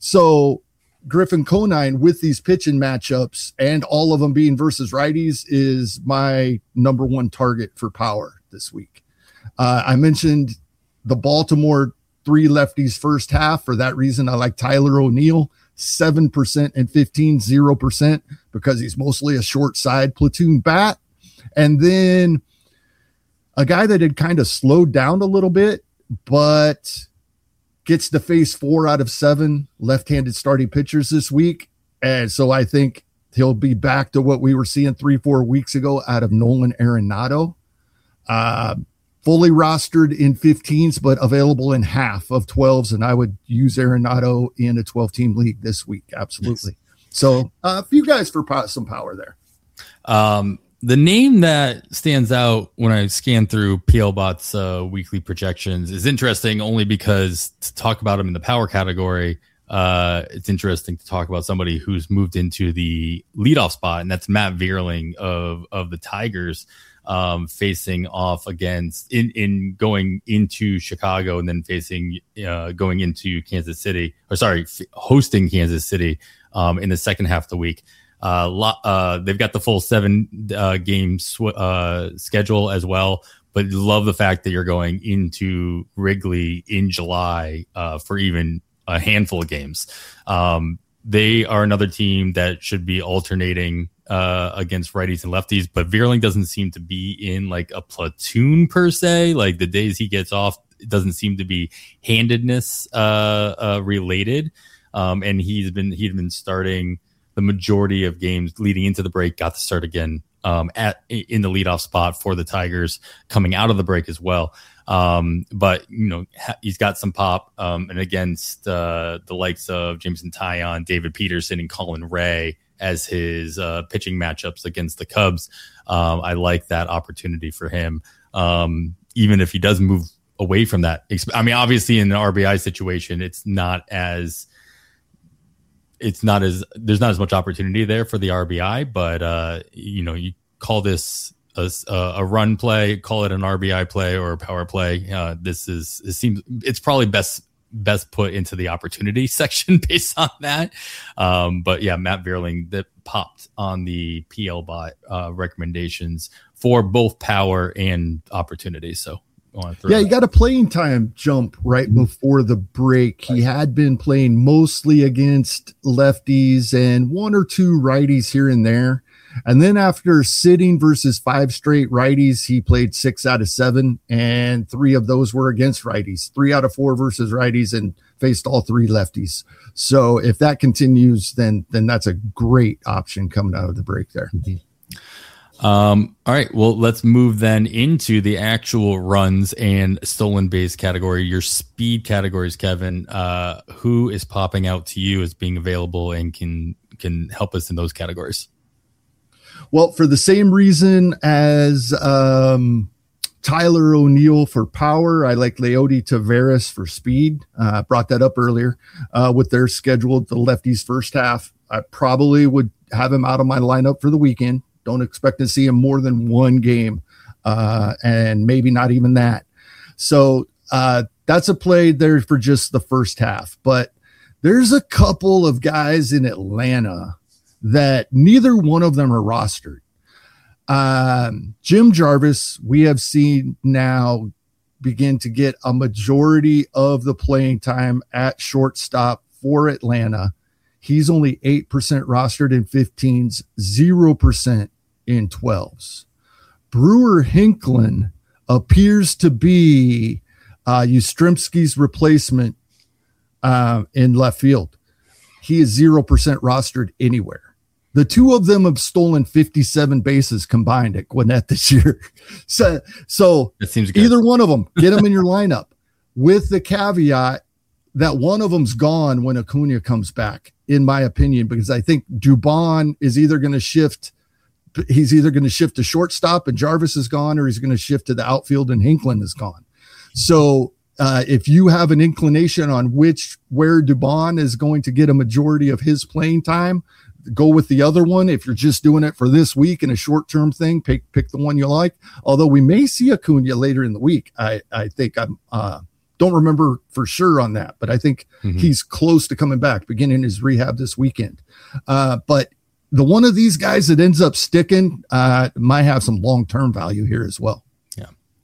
So Griffin Conine with these pitching matchups and all of them being versus righties is my number one target for power this week. Uh, I mentioned the Baltimore three lefties first half. For that reason, I like Tyler O'Neill, seven percent and fifteen, zero percent because he's mostly a short side platoon bat. And then a guy that had kind of slowed down a little bit, but gets to face four out of seven left-handed starting pitchers this week. And so I think he'll be back to what we were seeing three, four weeks ago out of Nolan Arenado. Uh, fully rostered in fifteens, but available in half of twelves. And I would use Arenado in a twelve-team league this week. Absolutely. Yes. So uh, a few guys for po- some power there. Um, The name that stands out when I scan through PLBot's uh, weekly projections is interesting only because to talk about him in the power category, uh, it's interesting to talk about somebody who's moved into the leadoff spot, and that's Matt Vierling of of the Tigers, um, facing off against in in going into Chicago and then facing uh, going into Kansas City, or sorry, f- hosting Kansas City um, in the second half of the week. Uh, lot, uh, they've got the full seven uh, game sw- uh, schedule as well, but love the fact that you're going into Wrigley in July uh, for even a handful of games. Um, they are another team that should be alternating uh, against righties and lefties, but Vierling doesn't seem to be in like a platoon per se. Like the days he gets off, it doesn't seem to be handedness uh, uh, related. Um, and he's been he'd been starting the majority of games leading into the break, got to start again um, at in the leadoff spot for the Tigers coming out of the break as well. Um, but, you know, ha- he's got some pop um, and against uh, the likes of Jameson Taillon, David Peterson, and Colin Ray as his uh, pitching matchups against the Cubs. Um, I like that opportunity for him, um, even if he does move away from that. I mean, obviously in an R B I situation, it's not as It's not as there's not as much opportunity there for the R B I, but uh, you know, you call this a, a run play, call it an R B I play or a power play. Uh, this is it seems it's probably best best put into the opportunity section based on that. Um, but yeah, Matt Vierling that popped on the PLBot uh, recommendations for both power and opportunity. So. Yeah, he got a playing time jump right before the break. He had been playing mostly against lefties and one or two righties here and there. And then after sitting versus five straight righties, he played six out of seven, and three of those were against righties, three out of four versus righties, and faced all three lefties. So if that continues, then then that's a great option coming out of the break there. Mm-hmm. Um, all right, well, let's move then into the actual runs and stolen base category, your speed categories, Kevin. Uh, who is popping out to you as being available and can can help us in those categories? Well, for the same reason as um, Tyler O'Neill for power, I like Leody Taveras for speed. Uh, brought that up earlier uh, with their scheduled the lefties first half. I probably would have him out of my lineup for the weekend. Don't expect to see him more than one game, uh, and maybe not even that. So uh, that's a play there for just the first half. But there's a couple of guys in Atlanta that neither one of them are rostered. Um, Jim Jarvis, we have seen now begin to get a majority of the playing time at shortstop for Atlanta. He's only eight percent rostered in fifteens, zero percent in twelves. Brewer Hinklin appears to be uh, Yastrzemski's replacement uh, in left field. He is zero percent rostered anywhere. The two of them have stolen fifty-seven bases combined at Gwinnett this year. So, so that seems good. Either one of them, get them in your lineup with the caveat that one of them's gone when Acuna comes back, in my opinion, because I think Dubon is either going to shift. He's either going to shift to shortstop and Jarvis is gone, or he's going to shift to the outfield and Hinklin is gone. So uh, if you have an inclination on which, where Dubon is going to get a majority of his playing time, go with the other one. If you're just doing it for this week and a short-term thing, pick pick the one you like. Although we may see Acuna later in the week. I, I think I'm uh, don't remember for sure on that, but I think mm-hmm. he's close to coming back, beginning his rehab this weekend. Uh, but the one of these guys that ends up sticking uh, might have some long-term value here as well. Yeah.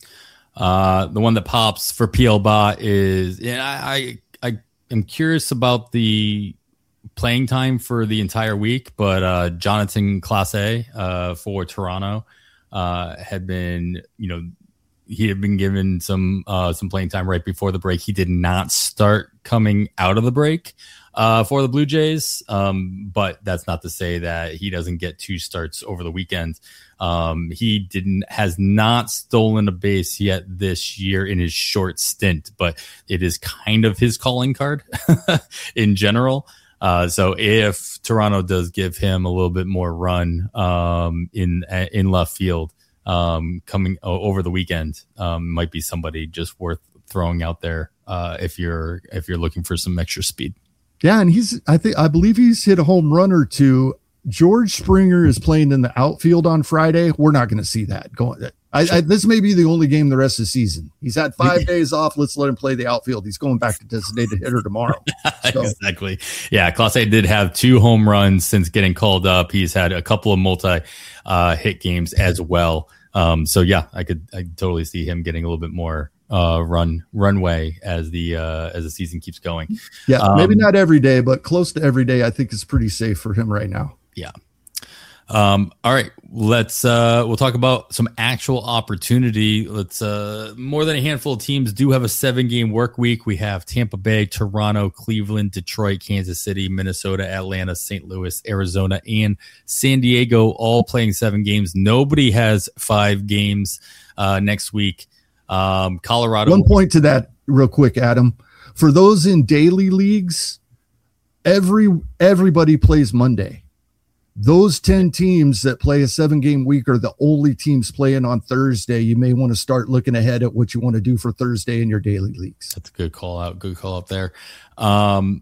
Uh, the one that pops for P L B A is, yeah, I, I, I am curious about the playing time for the entire week, but uh, Jonathan Clase uh, for Toronto uh, had been, you know, he had been given some uh, some playing time right before the break. He did not start coming out of the break uh, for the Blue Jays, um, but that's not to say that he doesn't get two starts over the weekend. Um, he didn't has not stolen a base yet this year in his short stint, but it is kind of his calling card in general. Uh, so if Toronto does give him a little bit more run um, in in left field um, coming over the weekend, um, might be somebody just worth throwing out there uh, if you're if you're looking for some extra speed. Yeah, and he's I think I believe he's hit a home run or two. George Springer is playing in the outfield on Friday. We're not going to see that going. I, I, this may be the only game the rest of the season. He's had five days off. Let's let him play the outfield. He's going back to designated hitter tomorrow. So. Exactly. Yeah, Clase did have two home runs since getting called up. He's had a couple of multi uh, hit games as well. Um, so yeah, I could I could totally see him getting a little bit more uh, run runway as the uh, as the season keeps going. Yeah, um, maybe not every day, but close to every day. I think is pretty safe for him right now. Yeah. Um, all right, let's, uh, we'll talk about some actual opportunity. Let's, uh, more than a handful of teams do have a seven game work week. We have Tampa Bay, Toronto, Cleveland, Detroit, Kansas City, Minnesota, Atlanta, Saint Louis, Arizona, and San Diego all playing seven games. Nobody has five games, uh, next week. Um, Colorado. One point to that real quick, Adam, for those in daily leagues, every, everybody plays Monday. Those ten teams that play a seven-game week are the only teams playing on Thursday. You may want to start looking ahead at what you want to do for Thursday in your daily leagues. That's a good call out. Good call out there. Um,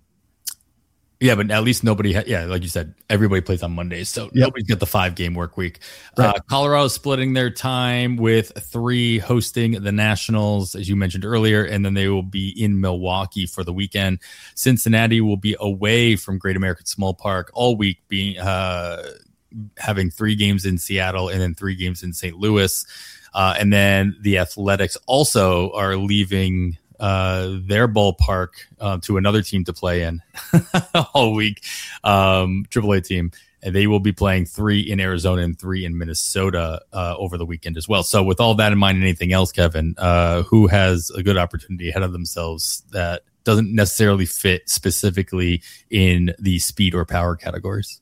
yeah, but at least nobody, ha- yeah, like you said, everybody plays on Mondays, so yep. Nobody's got the five-game work week. Right. Uh, Colorado's splitting their time with three hosting the Nationals, as you mentioned earlier, and then they will be in Milwaukee for the weekend. Cincinnati will be away from Great American Small Park all week, being uh, having three games in Seattle and then three games in Saint Louis. Uh, and then the Athletics also are leaving uh their ballpark uh, to another team to play in all week, um triple A team, and they will be playing three in Arizona and three in Minnesota uh, over the weekend as well. So with all that in mind and anything else, Kevin, uh, who has a good opportunity ahead of themselves that doesn't necessarily fit specifically in the speed or power categories?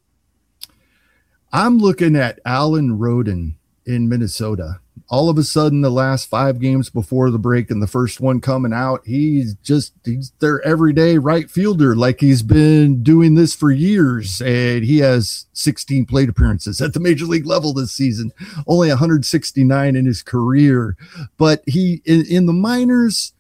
I'm looking at Alan Roden in Minnesota. All of a sudden, the last five games before the break and the first one coming out, he's just he's their everyday right fielder, like he's been doing this for years. And he has sixteen plate appearances at the major league level this season, only one hundred sixty-nine in his career. But he in, in the minors,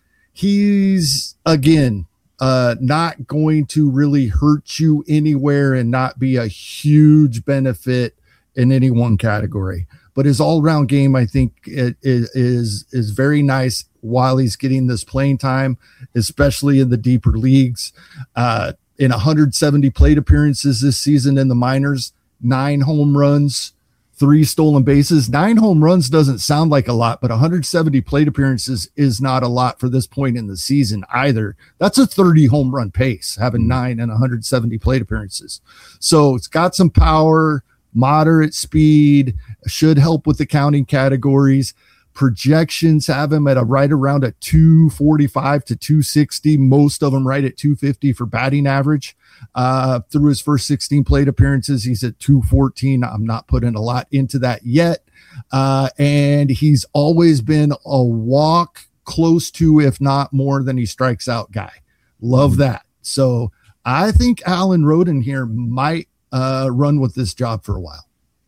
he's again uh, not going to really hurt you anywhere and not be a huge benefit in any one category. But his all-around game, I think, it, it is is very nice while he's getting this playing time, especially in the deeper leagues. Uh, in one hundred seventy plate appearances this season in the minors, nine home runs, three stolen bases. Nine home runs doesn't sound like a lot, but one hundred seventy plate appearances is not a lot for this point in the season either. That's a thirty home run pace, having nine and one hundred seventy plate appearances. So it's got some power, moderate speed, should help with the counting categories. Projections have him at a right around a two forty-five to two sixty, most of them right at two fifty for batting average. Uh, through his first sixteen plate appearances, he's at two fourteen. I'm not putting a lot into that yet. Uh, and he's always been a walk close to, if not more than he strikes out guy. Love that. So I think Alan Roden here might uh, run with this job for a while.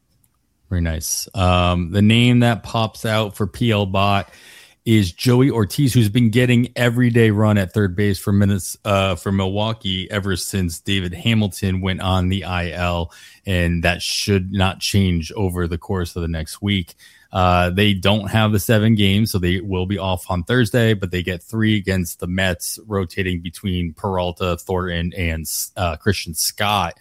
Very nice. Um, the name that pops out for P L Bot is Joey Ortiz, who's been getting everyday run at third base for minutes uh, for Milwaukee ever since David Hamilton went on the I L, and that should not change over the course of the next week. Uh, they don't have the seven games, so they will be off on Thursday, but they get three against the Mets, rotating between Peralta, Thornton, and uh, Christian Scott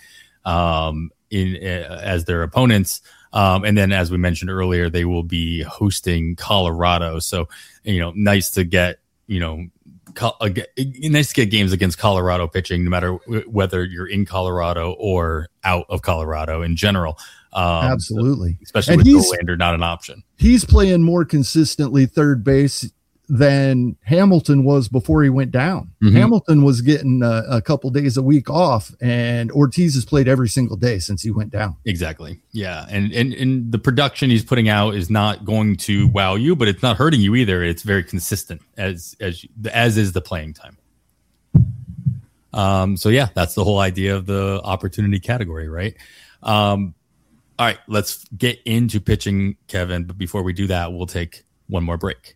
um, in uh, as their opponents. Um, and then, as we mentioned earlier, they will be hosting Colorado. So, you know, nice to get, you know, co- uh, get, nice to get games against Colorado pitching, no matter w- whether you're in Colorado or out of Colorado in general. Um, Absolutely. Especially and with Verlander not an option. He's playing more consistently third base than Hamilton was before he went down. Mm-hmm. Hamilton was getting a, a couple days a week off, and Ortiz has played every single day since he went down. Exactly. Yeah. And, and, and the production he's putting out is not going to wow you, but it's not hurting you either. It's very consistent as, as, as is the playing time. Um, so yeah, that's the whole idea of the opportunity category, right? Um, all right, let's get into pitching, Kevin. But before we do that, we'll take one more break.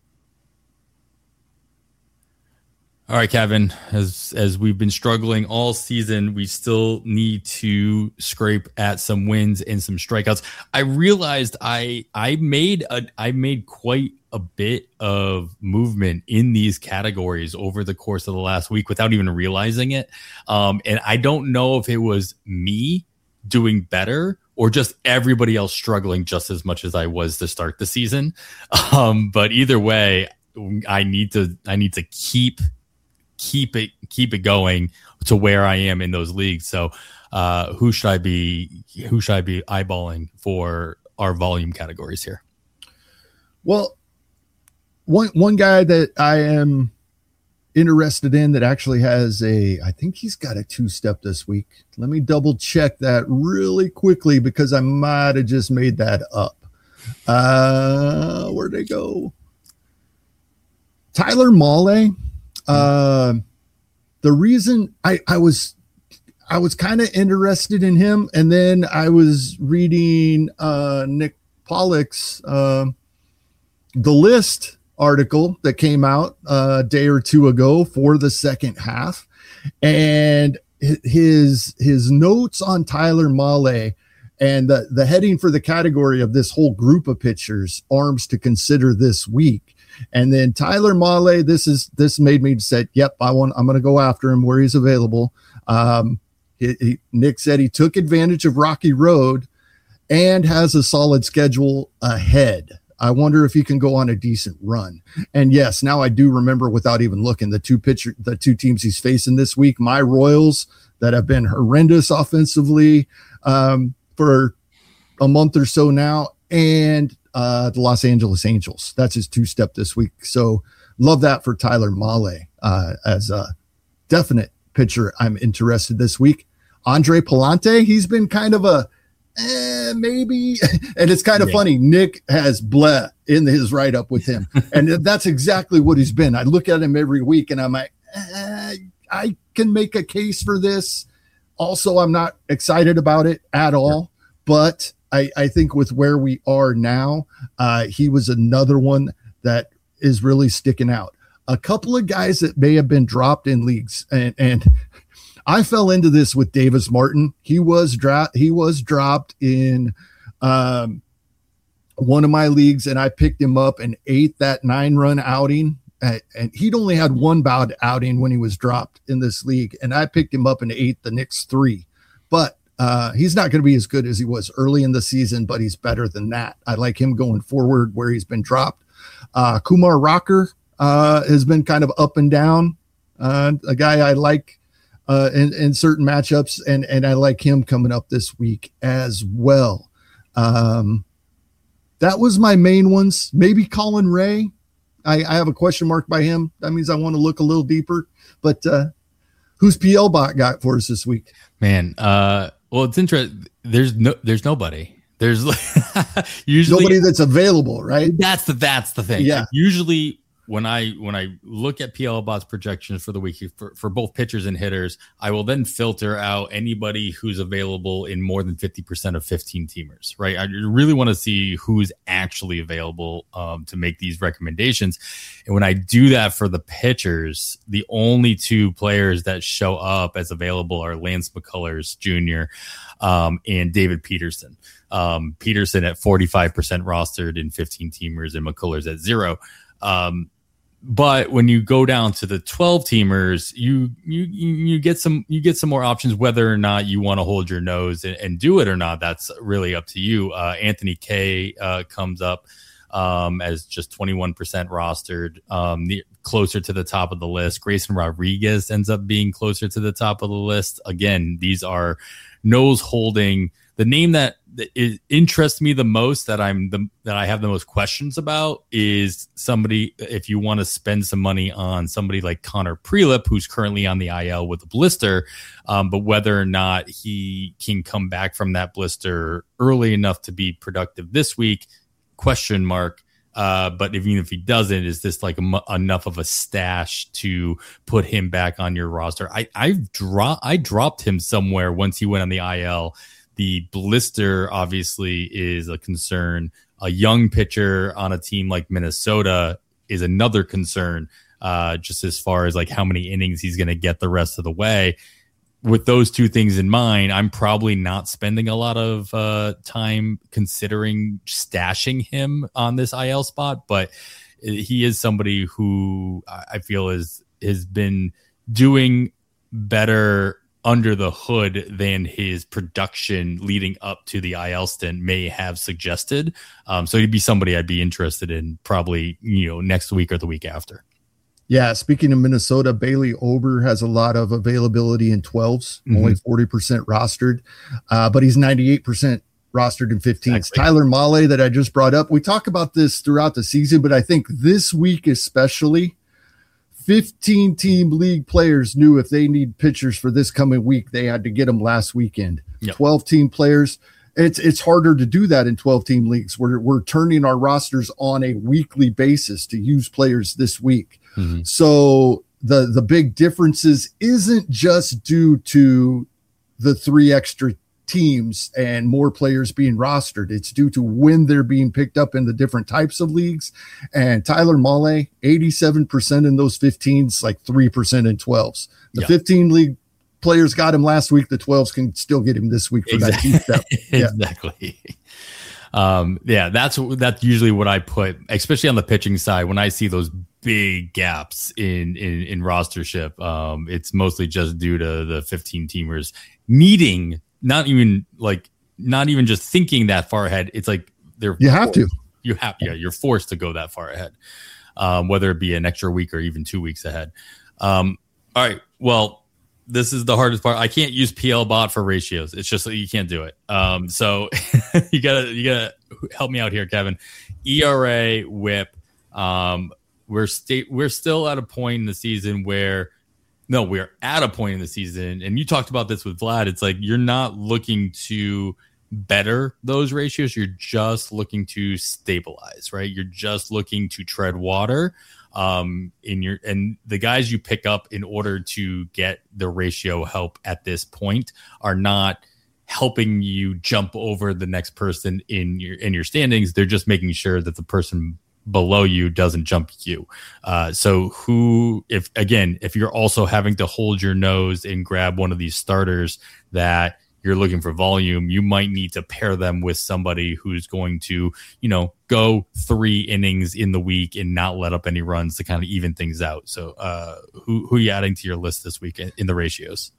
All right, Kevin, as as we've been struggling all season, we still need to scrape at some wins and some strikeouts. I realized I I made a I made quite a bit of movement in these categories over the course of the last week without even realizing it. Um, and I don't know if it was me doing better or just everybody else struggling just as much as I was to start the season. Um, but either way, I need to I need to keep keep it keep it going to where I am in those leagues. So uh who should I be who should I be eyeballing for our volume categories here? Well, one one guy that I am interested in that actually has a I think he's got a two-step this week. Let me double check that really quickly because I might have just made that up. Uh where'd they go? Tyler Mahle. Uh, the reason I, I was, I was kind of interested in him. And then I was reading, uh, Nick Pollock's, uh, The List article that came out a day or two ago for the second half. And his, his notes on Tyler Mahle and the, the heading for the category of this whole group of pitchers, arms to consider this week. And then Tyler Mahle, this is this made me say, yep, I want I'm going to go after him where he's available. Um, he, he, Nick said he took advantage of Rocky Road and has a solid schedule ahead. I wonder if he can go on a decent run. And yes, now I do remember without even looking the two pitcher, the two teams he's facing this week, my Royals that have been horrendous offensively. Um, for a month or so now, and uh, the Los Angeles Angels. That's his two-step this week. So love that for Tyler Mahle uh, as a definite pitcher I'm interested this week. Andre Palante, he's been kind of a eh, maybe, and it's kind of yeah. funny. Nick has bleh in his write-up with him, and that's exactly what he's been. I look at him every week, and I'm like, eh, I can make a case for this. Also, I'm not excited about it at all, but I, I think with where we are now, uh, he was another one that is really sticking out. A couple of guys that may have been dropped in leagues, and, and I fell into this with Davis Martin. He was dra- he was dropped in um, one of my leagues, and I picked him up and ate that nine-run outing. Uh, and he'd only had one bad outing when he was dropped in this league, and I picked him up and ate the next three. But uh, he's not going to be as good as he was early in the season, but he's better than that. I like him going forward where he's been dropped. Uh, Kumar Rocker uh, has been kind of up and down. Uh, a guy I like uh, in, in certain matchups, and, and I like him coming up this week as well. Um, that was my main ones. Maybe Colin Ray. I, I have a question mark by him. That means I want to look a little deeper. But uh, who's P L Bot got for us this week? Man, uh, well, it's interesting. There's no, there's nobody. There's usually nobody that's available, right? That's the that's the thing. Yeah. Like usually when I when I look at P L Bot's projections for the week for, for both pitchers and hitters, I will then filter out anybody who's available in more than fifty percent of fifteen teamers, right? I really want to see who's actually available um, to make these recommendations. And when I do that for the pitchers, the only two players that show up as available are Lance McCullers Junior um, and David Peterson. Um, Peterson at forty-five percent rostered in fifteen teamers and McCullers at zero. Um, But when you go down to the twelve teamers, you you you get some you get some more options. Whether or not you want to hold your nose and, and do it or not, that's really up to you. Uh, Anthony Kay uh, comes up um, as just twenty-one percent rostered, um, the, closer to the top of the list. Grayson Rodriguez ends up being closer to the top of the list. Again, these are nose holding. The name that, that is, interests me the most, that I'm the that I have the most questions about, is somebody. If you want to spend some money on somebody like Connor Prelip, who's currently on the I L with a blister, um, but whether or not he can come back from that blister early enough to be productive this week, question mark. Uh, but even if he doesn't, is this like a, enough of a stash to put him back on your roster? I I've dro- I dropped him somewhere once he went on the I L. The blister obviously is a concern. A young pitcher on a team like Minnesota is another concern, uh, just as far as like how many innings he's going to get the rest of the way. With those two things in mind, I'm probably not spending a lot of uh, time considering stashing him on this I L spot, but he is somebody who I feel is has been doing better under the hood than his production leading up to the I L stint may have suggested. Um, so he'd be somebody I'd be interested in probably, you know, next week or the week after. Yeah. Speaking of Minnesota, Bailey Ober has a lot of availability in twelves, mm-hmm. only forty percent rostered, uh, but he's ninety-eight percent rostered in fifteens. Exactly. Tyler Mahle that I just brought up. We talk about this throughout the season, but I think this week especially, fifteen team league players knew if they need pitchers for this coming week, they had to get them last weekend. Yep. twelve team players. It's it's harder to do that in twelve team leagues. We're we're turning our rosters on a weekly basis to use players this week. Mm-hmm. So the the big differences isn't just due to the three extra teams and more players being rostered. It's due to when they're being picked up in the different types of leagues. And Tyler Mahle, eighty-seven percent in those fifteens, like three percent in twelves. The yeah. fifteen league players got him last week. The twelves can still get him this week for exactly. that step. Yeah. Exactly. Um, yeah, that's that's usually what I put, especially on the pitching side. When I see those big gaps in in, in rostership, um, it's mostly just due to the fifteen teamers needing, not even like not even just thinking that far ahead. It's like they're you have to you have yeah you're forced to go that far ahead, um, whether it be an extra week or even two weeks ahead. Um, all right, well, this is the hardest part. I can't use P L bot for ratios. It's just that you can't do it. Um, so you gotta you gotta help me out here, Kevin. E R A, whip. Um, we're state we're still at a point in the season where no, we're at a point in the season, and you talked about this with Vlad. It's like you're not looking to better those ratios. You're just looking to stabilize, right? You're just looking to tread water. Um, in your and the guys you pick up in order to get the ratio help at this point are not helping you jump over the next person in your in your standings. They're just making sure that the person below you doesn't jump you. Uh, so who, if again, if you're also having to hold your nose and grab one of these starters that you're looking for volume, you might need to pair them with somebody who's going to, you know, go three innings in the week and not let up any runs to kind of even things out. So uh, who, who are you adding to your list this week in, in the ratios?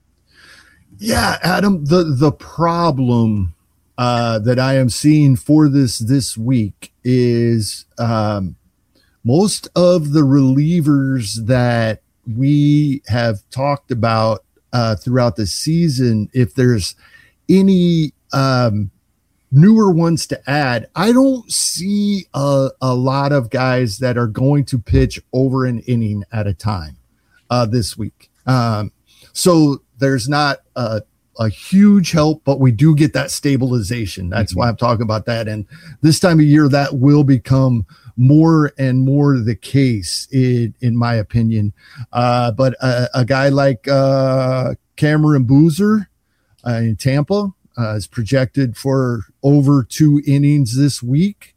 Yeah, Adam, the, the problem uh, that I am seeing for this this week is um, most of the relievers that we have talked about uh, throughout the season, if there's any um, newer ones to add, I don't see a, a lot of guys that are going to pitch over an inning at a time uh, this week. Um, so there's not a, a huge help, but we do get that stabilization. That's mm-hmm. why I'm talking about that. And this time of year, that will become more and more the case, in, in my opinion. Uh, but a, a guy like uh, Cameron Boozer uh, in Tampa uh, is projected for over two innings this week.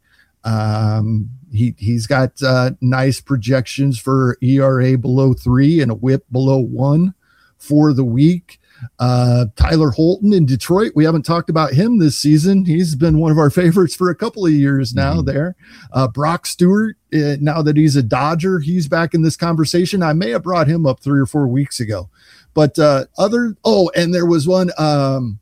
Um, he, he's got uh, nice projections for E R A below three and a whip below one for the week. Uh, Tyler Holton in Detroit. We haven't talked about him this season. He's been one of our favorites for a couple of years now mm-hmm. there. Uh, Brock Stewart, uh, now that he's a Dodger, he's back in this conversation. I may have brought him up three or four weeks ago, but uh, other, oh, and there was one, um,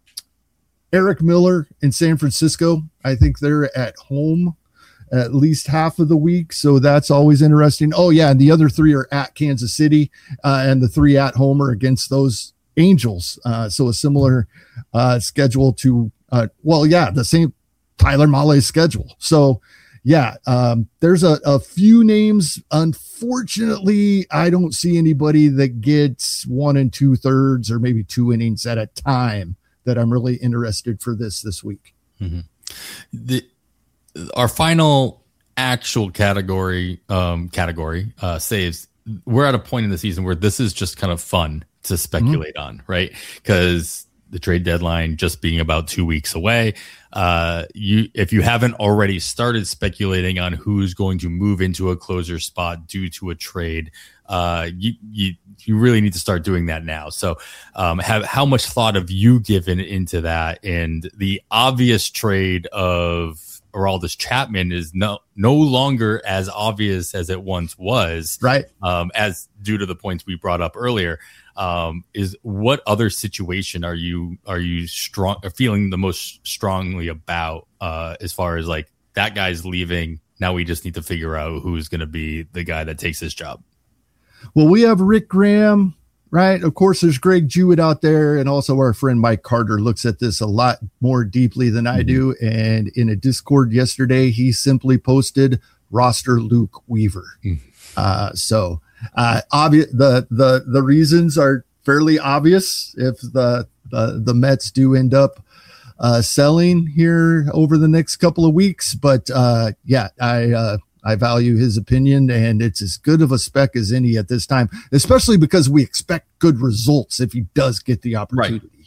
Eric Miller in San Francisco. I think they're at home at least half of the week. So that's always interesting. Oh yeah. And the other three are at Kansas City uh, and the three at home are against those Angels. Uh, so a similar uh, schedule to, uh, well, yeah, the same Tyler Mahle's schedule. So yeah, um, there's a, a few names. Unfortunately, I don't see anybody that gets one and two thirds or maybe two innings at a time that I'm really interested for this this week. Mm-hmm. The, our final actual category um, category uh, saves. We're at a point in the season where this is just kind of fun to speculate mm-hmm. on, right? Because the trade deadline just being about two weeks away, uh, you if you haven't already started speculating on who's going to move into a closer spot due to a trade, uh, you you you really need to start doing that now. So, um, have how much thought have you given into that? And the obvious trade of Aroldis Chapman is no no longer as obvious as it once was, right? Um, as due to the points we brought up earlier. Um, is what other situation are you are you strong or feeling the most strongly about uh, as far as like that guy's leaving? Now we just need to figure out who's going to be the guy that takes his job. Well, we have Rick Graham, right? Of course, there's Greg Jewett out there, and also our friend Mike Carter looks at this a lot more deeply than I mm-hmm. do. And in a Discord yesterday, he simply posted roster Luke Weaver. Mm-hmm. Uh, so. Uh, obvious. The, the, the reasons are fairly obvious. If the, the, the Mets do end up, uh, selling here over the next couple of weeks, but, uh, yeah, I, uh, I value his opinion and it's as good of a spec as any at this time, especially because we expect good results if he does get the opportunity. Right.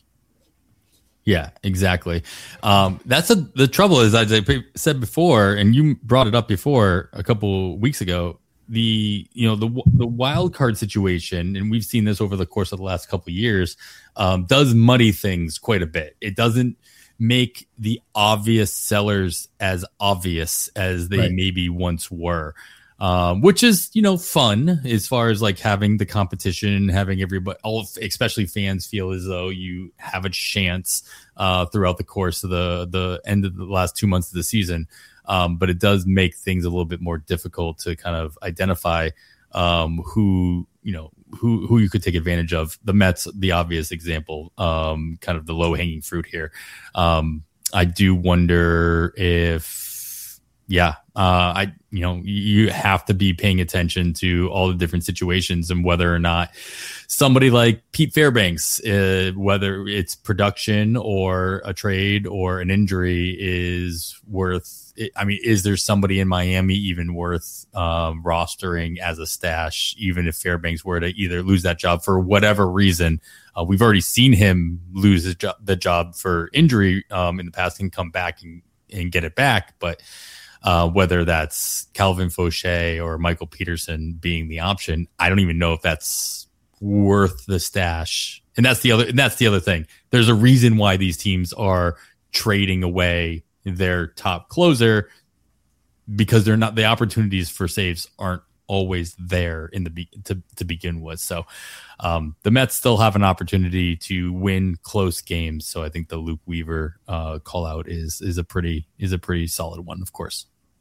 Yeah, exactly. Um, that's a, the trouble is, as I said before, and you brought it up before a couple weeks ago, the you know the the wild card situation, and we've seen this over the course of the last couple of years, um, does muddy things quite a bit. It doesn't make the obvious sellers as obvious as they right. maybe once were, um, which is you know fun as far as like having the competition, having everybody, all especially fans, feel as though you have a chance uh, throughout the course of the the end of the last two months of the season. Um, but it does make things a little bit more difficult to kind of identify um, who you know, who who you could take advantage of. The Mets, the obvious example, um, kind of the low hanging fruit here. Um, I do wonder if, yeah, uh, I you know you have to be paying attention to all the different situations and whether or not somebody like Pete Fairbanks, uh, whether it's production or a trade or an injury, is worth. I mean, is there somebody in Miami even worth um, rostering as a stash, even if Fairbanks were to either lose that job for whatever reason? Uh, we've already seen him lose his jo- the job for injury um, in the past and come back and, and get it back. But uh, whether that's Calvin Fauché or Michael Peterson being the option, I don't even know if that's worth the stash. And that's the other. And that's the other thing. There's a reason why these teams are trading away their top closer, because they're not, the opportunities for saves aren't always there in the be, to to begin with. So um, the Mets still have an opportunity to win close games. So I think the Luke Weaver uh, call out is is a pretty is a pretty solid one, of course.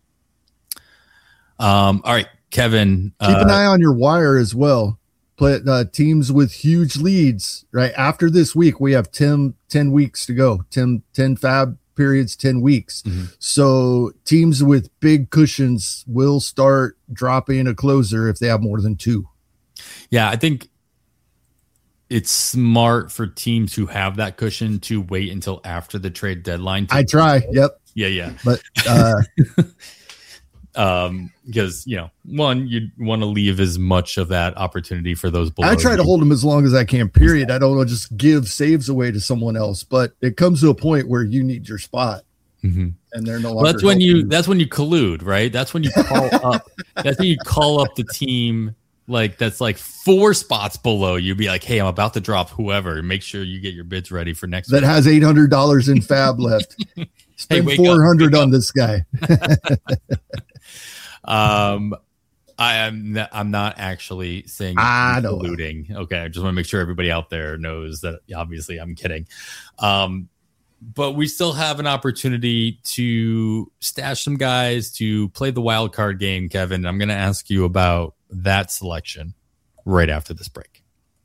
Um, all right, Kevin, keep uh, an eye on your wire as well. Play uh, teams with huge leads. Right after this week, we have ten, ten weeks to go. ten, ten fab periods, ten weeks. Mm-hmm. So teams with big cushions will start dropping a closer if they have more than two. Yeah, I think it's smart for teams who have that cushion to wait until after the trade deadline. I try. Yep. Yeah, yeah. But uh um because you know, one, you want to leave as much of that opportunity for those below. I try you. to hold them as long as I can, period. I don't want to just give saves away to someone else, but it comes to a point where you need your spot. Mm-hmm. And they're no longer. Well, that's when you, you that's when you collude, right? That's when you call up that's when you call up the team like that's like four spots below you. Be like, hey, I'm about to drop whoever. Make sure you get your bids ready for next that week. Has eight hundred dollars in fab left. Spend hey, four hundred on this guy. um, I am. Not, I'm not actually saying I know colluding. Okay, I just want to make sure everybody out there knows that. Obviously, I'm kidding. Um, but we still have an opportunity to stash some guys to play the wild card game, Kevin. I'm going to ask you about that selection right after this break.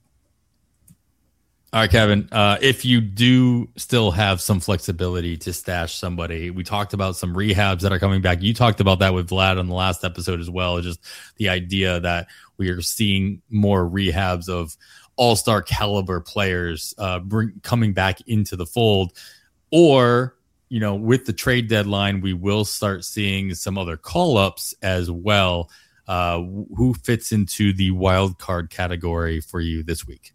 All right, Kevin, uh, if you do still have some flexibility to stash somebody, we talked about some rehabs that are coming back. You talked about that with Vlad on the last episode as well. Just the idea that we are seeing more rehabs of all-star caliber players uh, bring, coming back into the fold. Or, you know, with the trade deadline, we will start seeing some other call-ups as well. Uh, who fits into the wild card category for you this week?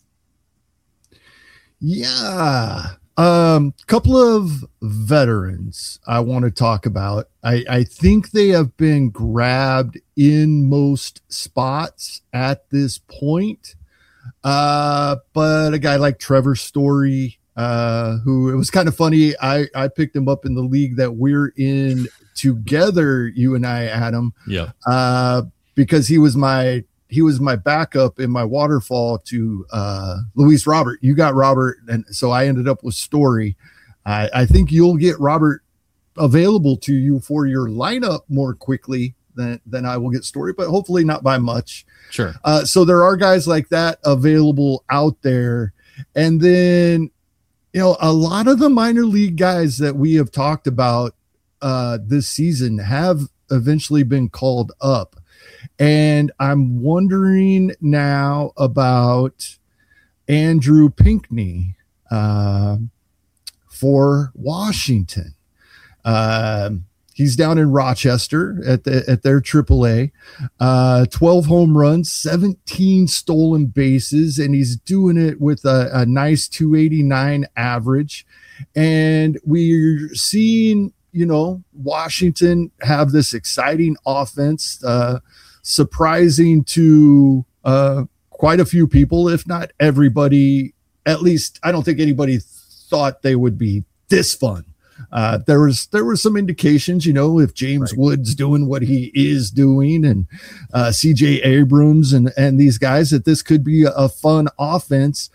Yeah. Um, couple of veterans I want to talk about. I, I think they have been grabbed in most spots at this point. Uh, but a guy like Trevor Story, uh, who, it was kind of funny. I, I picked him up in the league that we're in together, you and I, Adam. Yeah. Uh, because he was my he was my backup in my waterfall to uh, Luis Robert. You got Robert, and so I ended up with Story. I, I think you'll get Robert available to you for your lineup more quickly than, than I will get Story, but hopefully not by much. Sure. Uh, so there are guys like that available out there. And then, you know, a lot of the minor league guys that we have talked about uh, this season have eventually been called up. And I'm wondering now about Andrew Pinckney uh, for Washington. Uh, he's down in Rochester at the, at their triple A. Uh, twelve home runs, seventeen stolen bases, and he's doing it with a, a nice two eighty-nine average. And we're seeing, you know, Washington have this exciting offense, uh, surprising to uh, quite a few people, if not everybody. At least I don't think anybody thought they would be this fun. Uh, there was there were some indications, you know, if James right. Wood's doing what he is doing, and uh, C J Abrams and and these guys, that this could be a, a fun offense.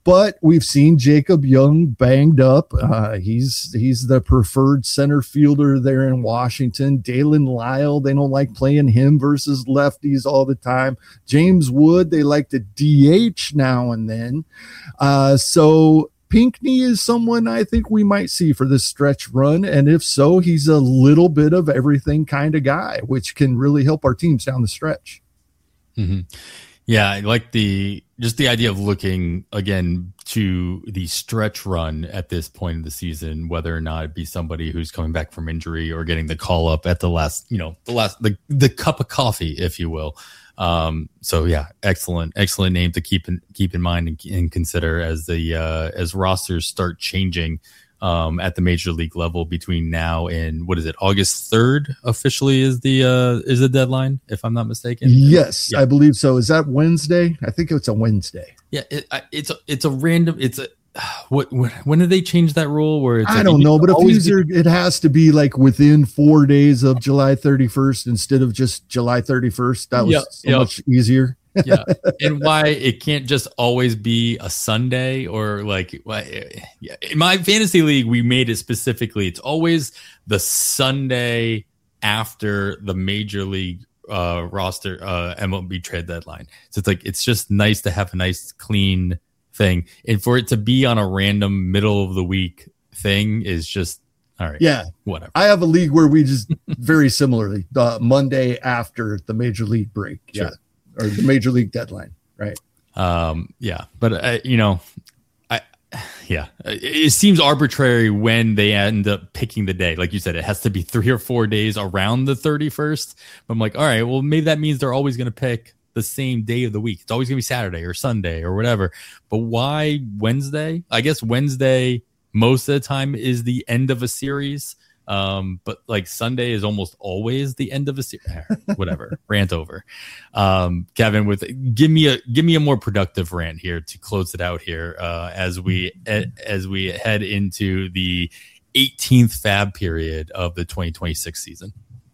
But we've seen Jacob Young banged up. Uh, he's he's the preferred center fielder there in Washington. Dalen Lyle, they don't like playing him versus lefties all the time. James Wood, they like to D H now and then. Uh, so Pinckney is someone I think we might see for this stretch run. And if so, he's a little bit of everything kind of guy, which can really help our teams down the stretch. Mm-hmm. Yeah, I like the just the idea of looking again to the stretch run at this point of the season, whether or not it be somebody who's coming back from injury or getting the call up at the last, you know, the last the, the cup of coffee, if you will. Um, so yeah, excellent, excellent name to keep in keep in mind and, and consider as the uh, as rosters start changing um, at the major league level between now and what is it, August third officially is the uh, is the deadline, if I'm not mistaken. Yes, yeah. I believe so. Is that Wednesday? I think it's a Wednesday. Yeah, it, it's a, it's a random. It's a what? When did they change that rule? Where it's I like, don't know, but if always user, it has to be like within four days of July thirty-first instead of just July thirty-first. That was Yep, so yep. much easier. yeah, and why it can't just always be a Sunday or like why- yeah. In my fantasy league, we made it specifically. It's always the Sunday after the major league uh, roster uh, M L B trade deadline. So it's like it's just nice to have a nice clean thing, and for it to be on a random middle of the week thing is just all right. Yeah, whatever. I have a league where we just very similarly the Monday after the major league break. Sure. Yeah. Or the major league deadline, right? Um, yeah, but uh, you know, I yeah, it, it seems arbitrary when they end up picking the day. Like you said, it has to be three or four days around the thirty-first. But I'm like, all right, well, maybe that means they're always going to pick the same day of the week. It's always going to be Saturday or Sunday or whatever. But why Wednesday? I guess Wednesday most of the time is the end of a series. Um, but like Sunday is almost always the end of a series. Whatever, rant over. Um, Kevin, with give me a give me a more productive rant here to close it out here uh, as we as we head into the eighteenth fab period of the twenty twenty-six season.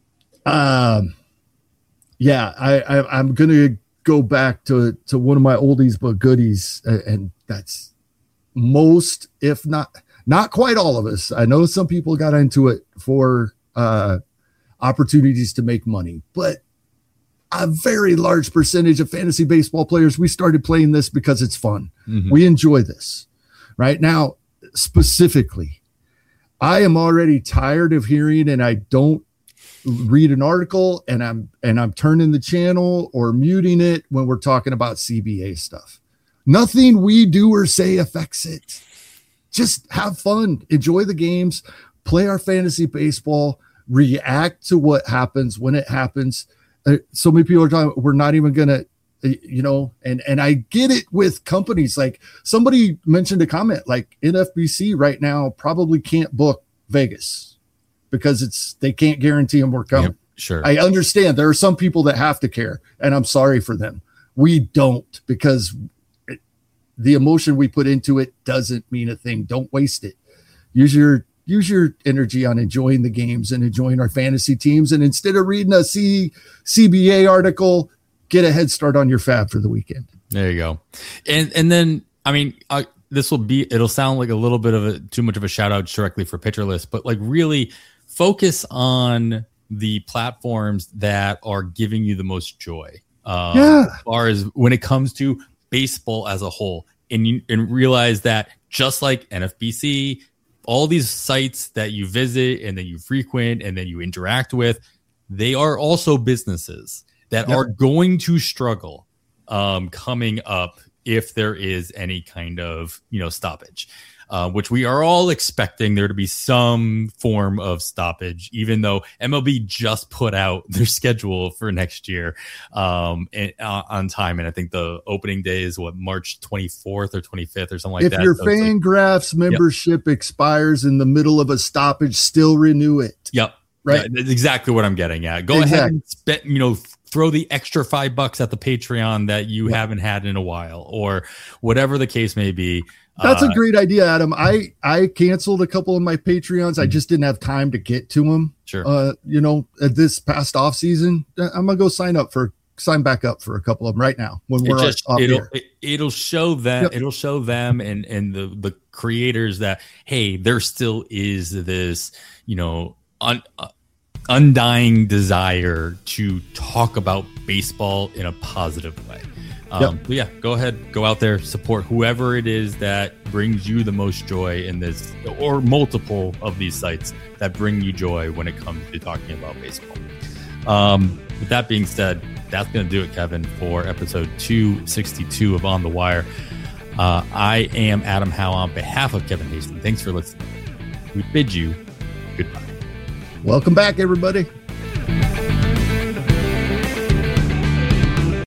Um, yeah, I, I I'm gonna go back to to one of my oldies but goodies, and that's most, if not. Not quite all of us. I know some people got into it for uh, opportunities to make money, but a very large percentage of fantasy baseball players, we started playing this because it's fun. Mm-hmm. We enjoy this. Right now, specifically, I am already tired of hearing, and I don't read an article and I'm and I'm turning the channel or muting it when we're talking about C B A stuff. Nothing we do or say affects it. Just have fun, enjoy the games, play our fantasy baseball, react to what happens when it happens. Uh, so many people are talking, we're not even going to, you know, and, and I get it with companies. Like somebody mentioned a comment, like N F B C right now probably can't book Vegas because it's, they can't guarantee them we're coming. Yep, sure. I understand there are some people that have to care, and I'm sorry for them. We don't, because the emotion we put into it doesn't mean a thing. Don't waste it. Use your use your energy on enjoying the games and enjoying our fantasy teams. And instead of reading a C, CBA article, get a head start on your fab for the weekend. There you go. And and then, I mean, I, this will be, it'll sound like a little bit of a, too much of a shout out directly for Pitcher List, but like really focus on the platforms that are giving you the most joy. Um, yeah. As far as when it comes to baseball as a whole, and you and realize that just like N F B C, all these sites that you visit and then you frequent and then you interact with, they are also businesses that yep. are going to struggle um, coming up if there is any kind of, you know, stoppage, uh, which we are all expecting there to be some form of stoppage, even though M L B just put out their schedule for next year um, and, uh, on time. And I think the opening day is what, March twenty-fourth or twenty-fifth or something like if that. If your so like, Fangraphs membership yep. expires in the middle of a stoppage, still renew it. Yep. Right. Yeah, that's exactly what I'm getting at. Go exactly. ahead and spend, you know, throw the extra five bucks at the Patreon that you yep. haven't had in a while, or whatever the case may be. That's uh, a great idea, Adam. I, I canceled a couple of my Patreons. I just didn't have time to get to them. Sure. Uh, you know, this past off season, I'm gonna go sign up for sign back up for a couple of them right now when we're it just, off it'll, here. It, it'll show them, yep. it'll show them and, and the, the creators that, hey, there still is this, you know, un, uh, undying desire to talk about baseball in a positive way. Um, yep. But yeah, go ahead, go out there, support whoever it is that brings you the most joy in this, or multiple of these sites that bring you joy when it comes to talking about baseball. Um, with that being said, that's going to do it, Kevin, for episode two sixty-two of On the Wire. Uh, I am Adam Howe on behalf of Kevin Hastings. Thanks for listening. We bid you goodbye. Welcome back, everybody.